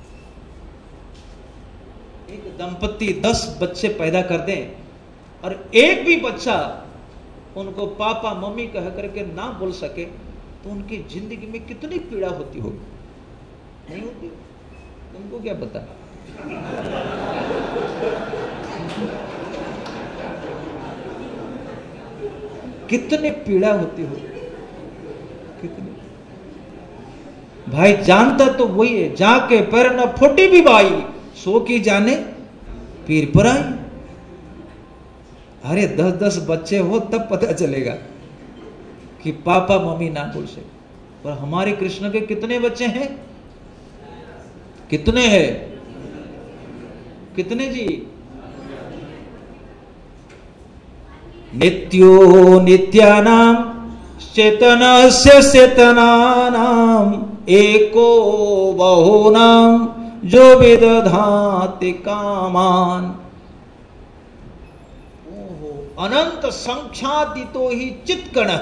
एक दंपति दस बच्चे पैदा कर दें और एक भी बच्चा उनको पापा मम्मी कह करके ना बोल सके तो उनकी जिंदगी में कितनी पीड़ा होती होगी? नहीं होती? तुमको क्या पता? कितनी पीड़ा होती होगी, कितनी। भाई जानता तो वही है, जाके पैर न फुटी भी भाई, सो की जाने पीर पर आई। अरे दस दस बच्चे हो तब पता चलेगा कि पापा मम्मी ना बोल सके। पर हमारे कृष्ण के कितने बच्चे हैं? कितने हैं? कितने जी? नित्यो नित्यानां चेतनस्य चेतनानां एको बहुनां जो विदधाति कामान। ओहो, अनंत संख्यादितो ही चित्कणः,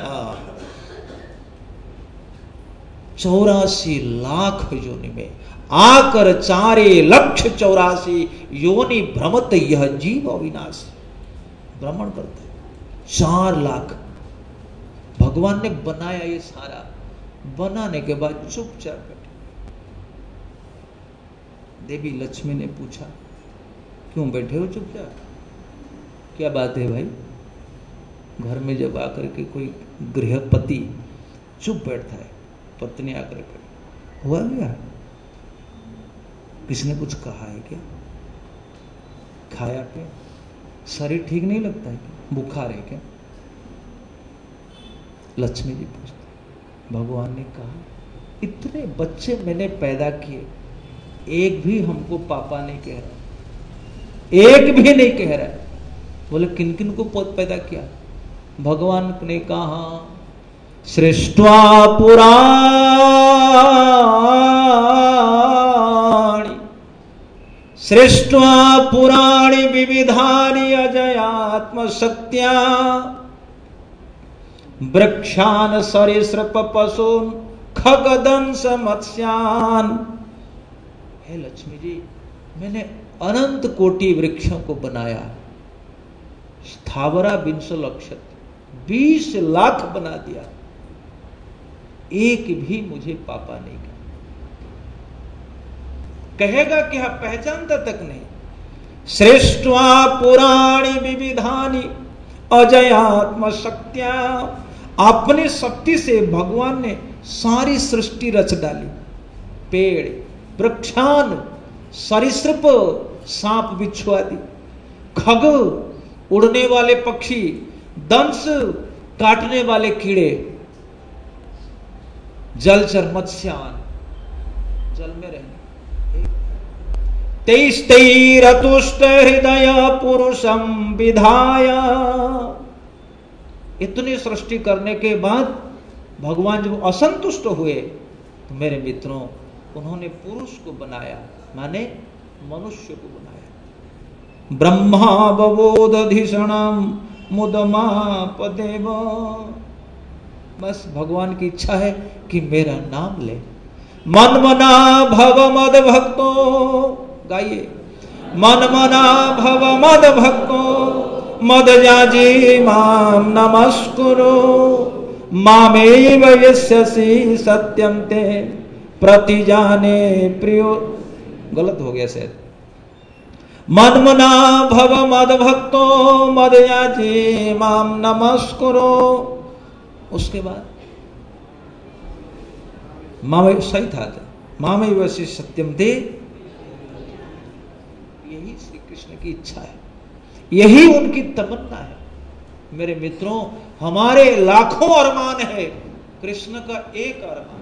चौरासी लाख योनि में आकर चारे लक्ष चौरासी योनि भ्रमत यह जीव अविनाशी। भ्रमण करते चार लाख। भगवान ने बनाया ये सारा, बनाने के बाद चुपचाप बैठे। देवी लक्ष्मी ने पूछा, क्यों बैठे हो चुपचाप? क्या बात है भाई? घर में जब आकर के कोई गृहपति चुप बैठता है, पत्नी आकर के, हुआ क्या? किसने कुछ कहा है क्या? खाया क्या? शरीर ठीक नहीं लगता है? बुखार है क्या? लक्ष्मी जी पूछती। भगवान ने कहा, इतने बच्चे मैंने पैदा किए, एक भी हमको पापा नहीं कह रहा, एक भी नहीं कह रहा। बोले किन किन को पैदा किया? भगवान ने कहा, सृष्ट्वा पुराणी सृष्ट्वा पुराणी विविधानि अजयात्म शक्त्या वृक्षान सरीसृप पशून खगदंश मत्स्यान। हे लक्ष्मी जी, मैंने अनंत कोटि वृक्षों को बनाया, स्थावरा विंश लक्षत, बीस लाख बना दिया, एक भी मुझे पापा नहीं कहा। कहेगा कि हाँ, पहचानता तक नहीं। सृष्ट्वा पुराणी विविधानि अजयात्म शक्त्या, अपनी शक्ति से भगवान ने सारी सृष्टि रच डाली। पेड़, वृक्षान, सरीसृप, सांप बिच्छू आदि, खग, उड़ने वाले पक्षी, दंश, काटने वाले कीड़े, जलचर, मत्स्यान, जल में रहने, तैस्तैरतुष्ट हृदय पुरुषम विधाया। इतनी सृष्टि करने के बाद भगवान जब असंतुष्ट हुए तो मेरे मित्रों, उन्होंने पुरुष को बनाया, माने मनुष्य को बनाया। ब्रह्मा बवोदधिषणम मुदमापदेव। बस भगवान की इच्छा है कि मेरा नाम ले। मनमना भव मद भक्तो, गाइए, मनमना भव मद भक्तो मद जाजी माम नमस्कुरु मामेव यस्यसि सत्यम ते प्रतिजाने प्रियो। गलत हो गया शायद। मनमना भव मद भक्तो मद याजी माम नमस्कुरु। उसके बाद मामे, सही था, मामेव यस्यसि सत्यम ते, यही श्री कृष्ण की इच्छा है, यही उनकी तमन्ना है। मेरे मित्रों, हमारे लाखों अरमान है, कृष्ण का एक अरमान,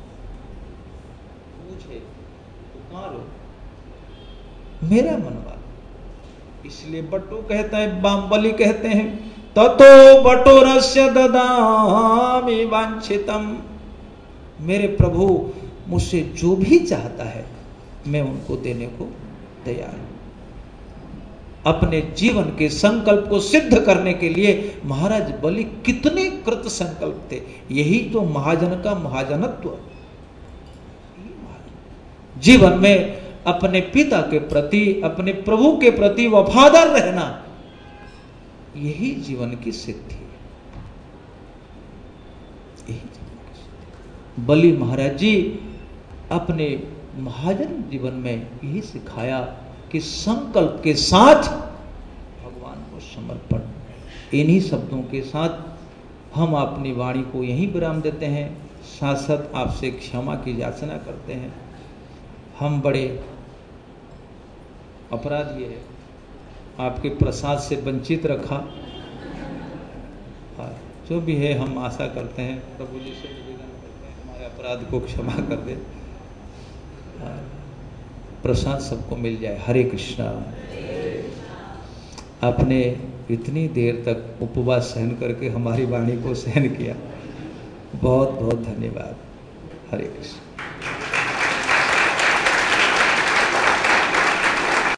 मुझे पुकारो मेरा मनवा। इसलिए बटू कहता है, बांबली कहते हैं, ततो बटोरस्य ददामि वांछितम। मेरे प्रभु मुझसे जो भी चाहता है मैं उनको देने को तैयार हूं। अपने जीवन के संकल्प को सिद्ध करने के लिए महाराज बलि कितने कृत संकल्प थे। यही तो महाजन का महाजनत्व। जीवन में अपने पिता के प्रति, अपने प्रभु के प्रति वफादार रहना, यही जीवन की सिद्धि है। यही जीवन की सिद्धि। बलि महाराज जी अपने महाजन जीवन में यही सिखाया कि संकल्प के साथ भगवान को समर्पण। इन्हीं शब्दों के साथ हम अपनी वाणी को यहीं विराम देते हैं। साथ साथ आपसे क्षमा की याचना करते हैं। हम बड़े अपराधी है, आपके प्रसाद से वंचित रखा। जो भी है हम आशा करते हैं, प्रभु जी से निवेदन करते हैं हमारे अपराध को क्षमा कर दे, प्रसाद सबको मिल जाए। हरे कृष्णा। आपने इतनी देर तक उपवास सहन करके हमारी वाणी को सहन किया, बहुत बहुत धन्यवाद। हरे कृष्ण।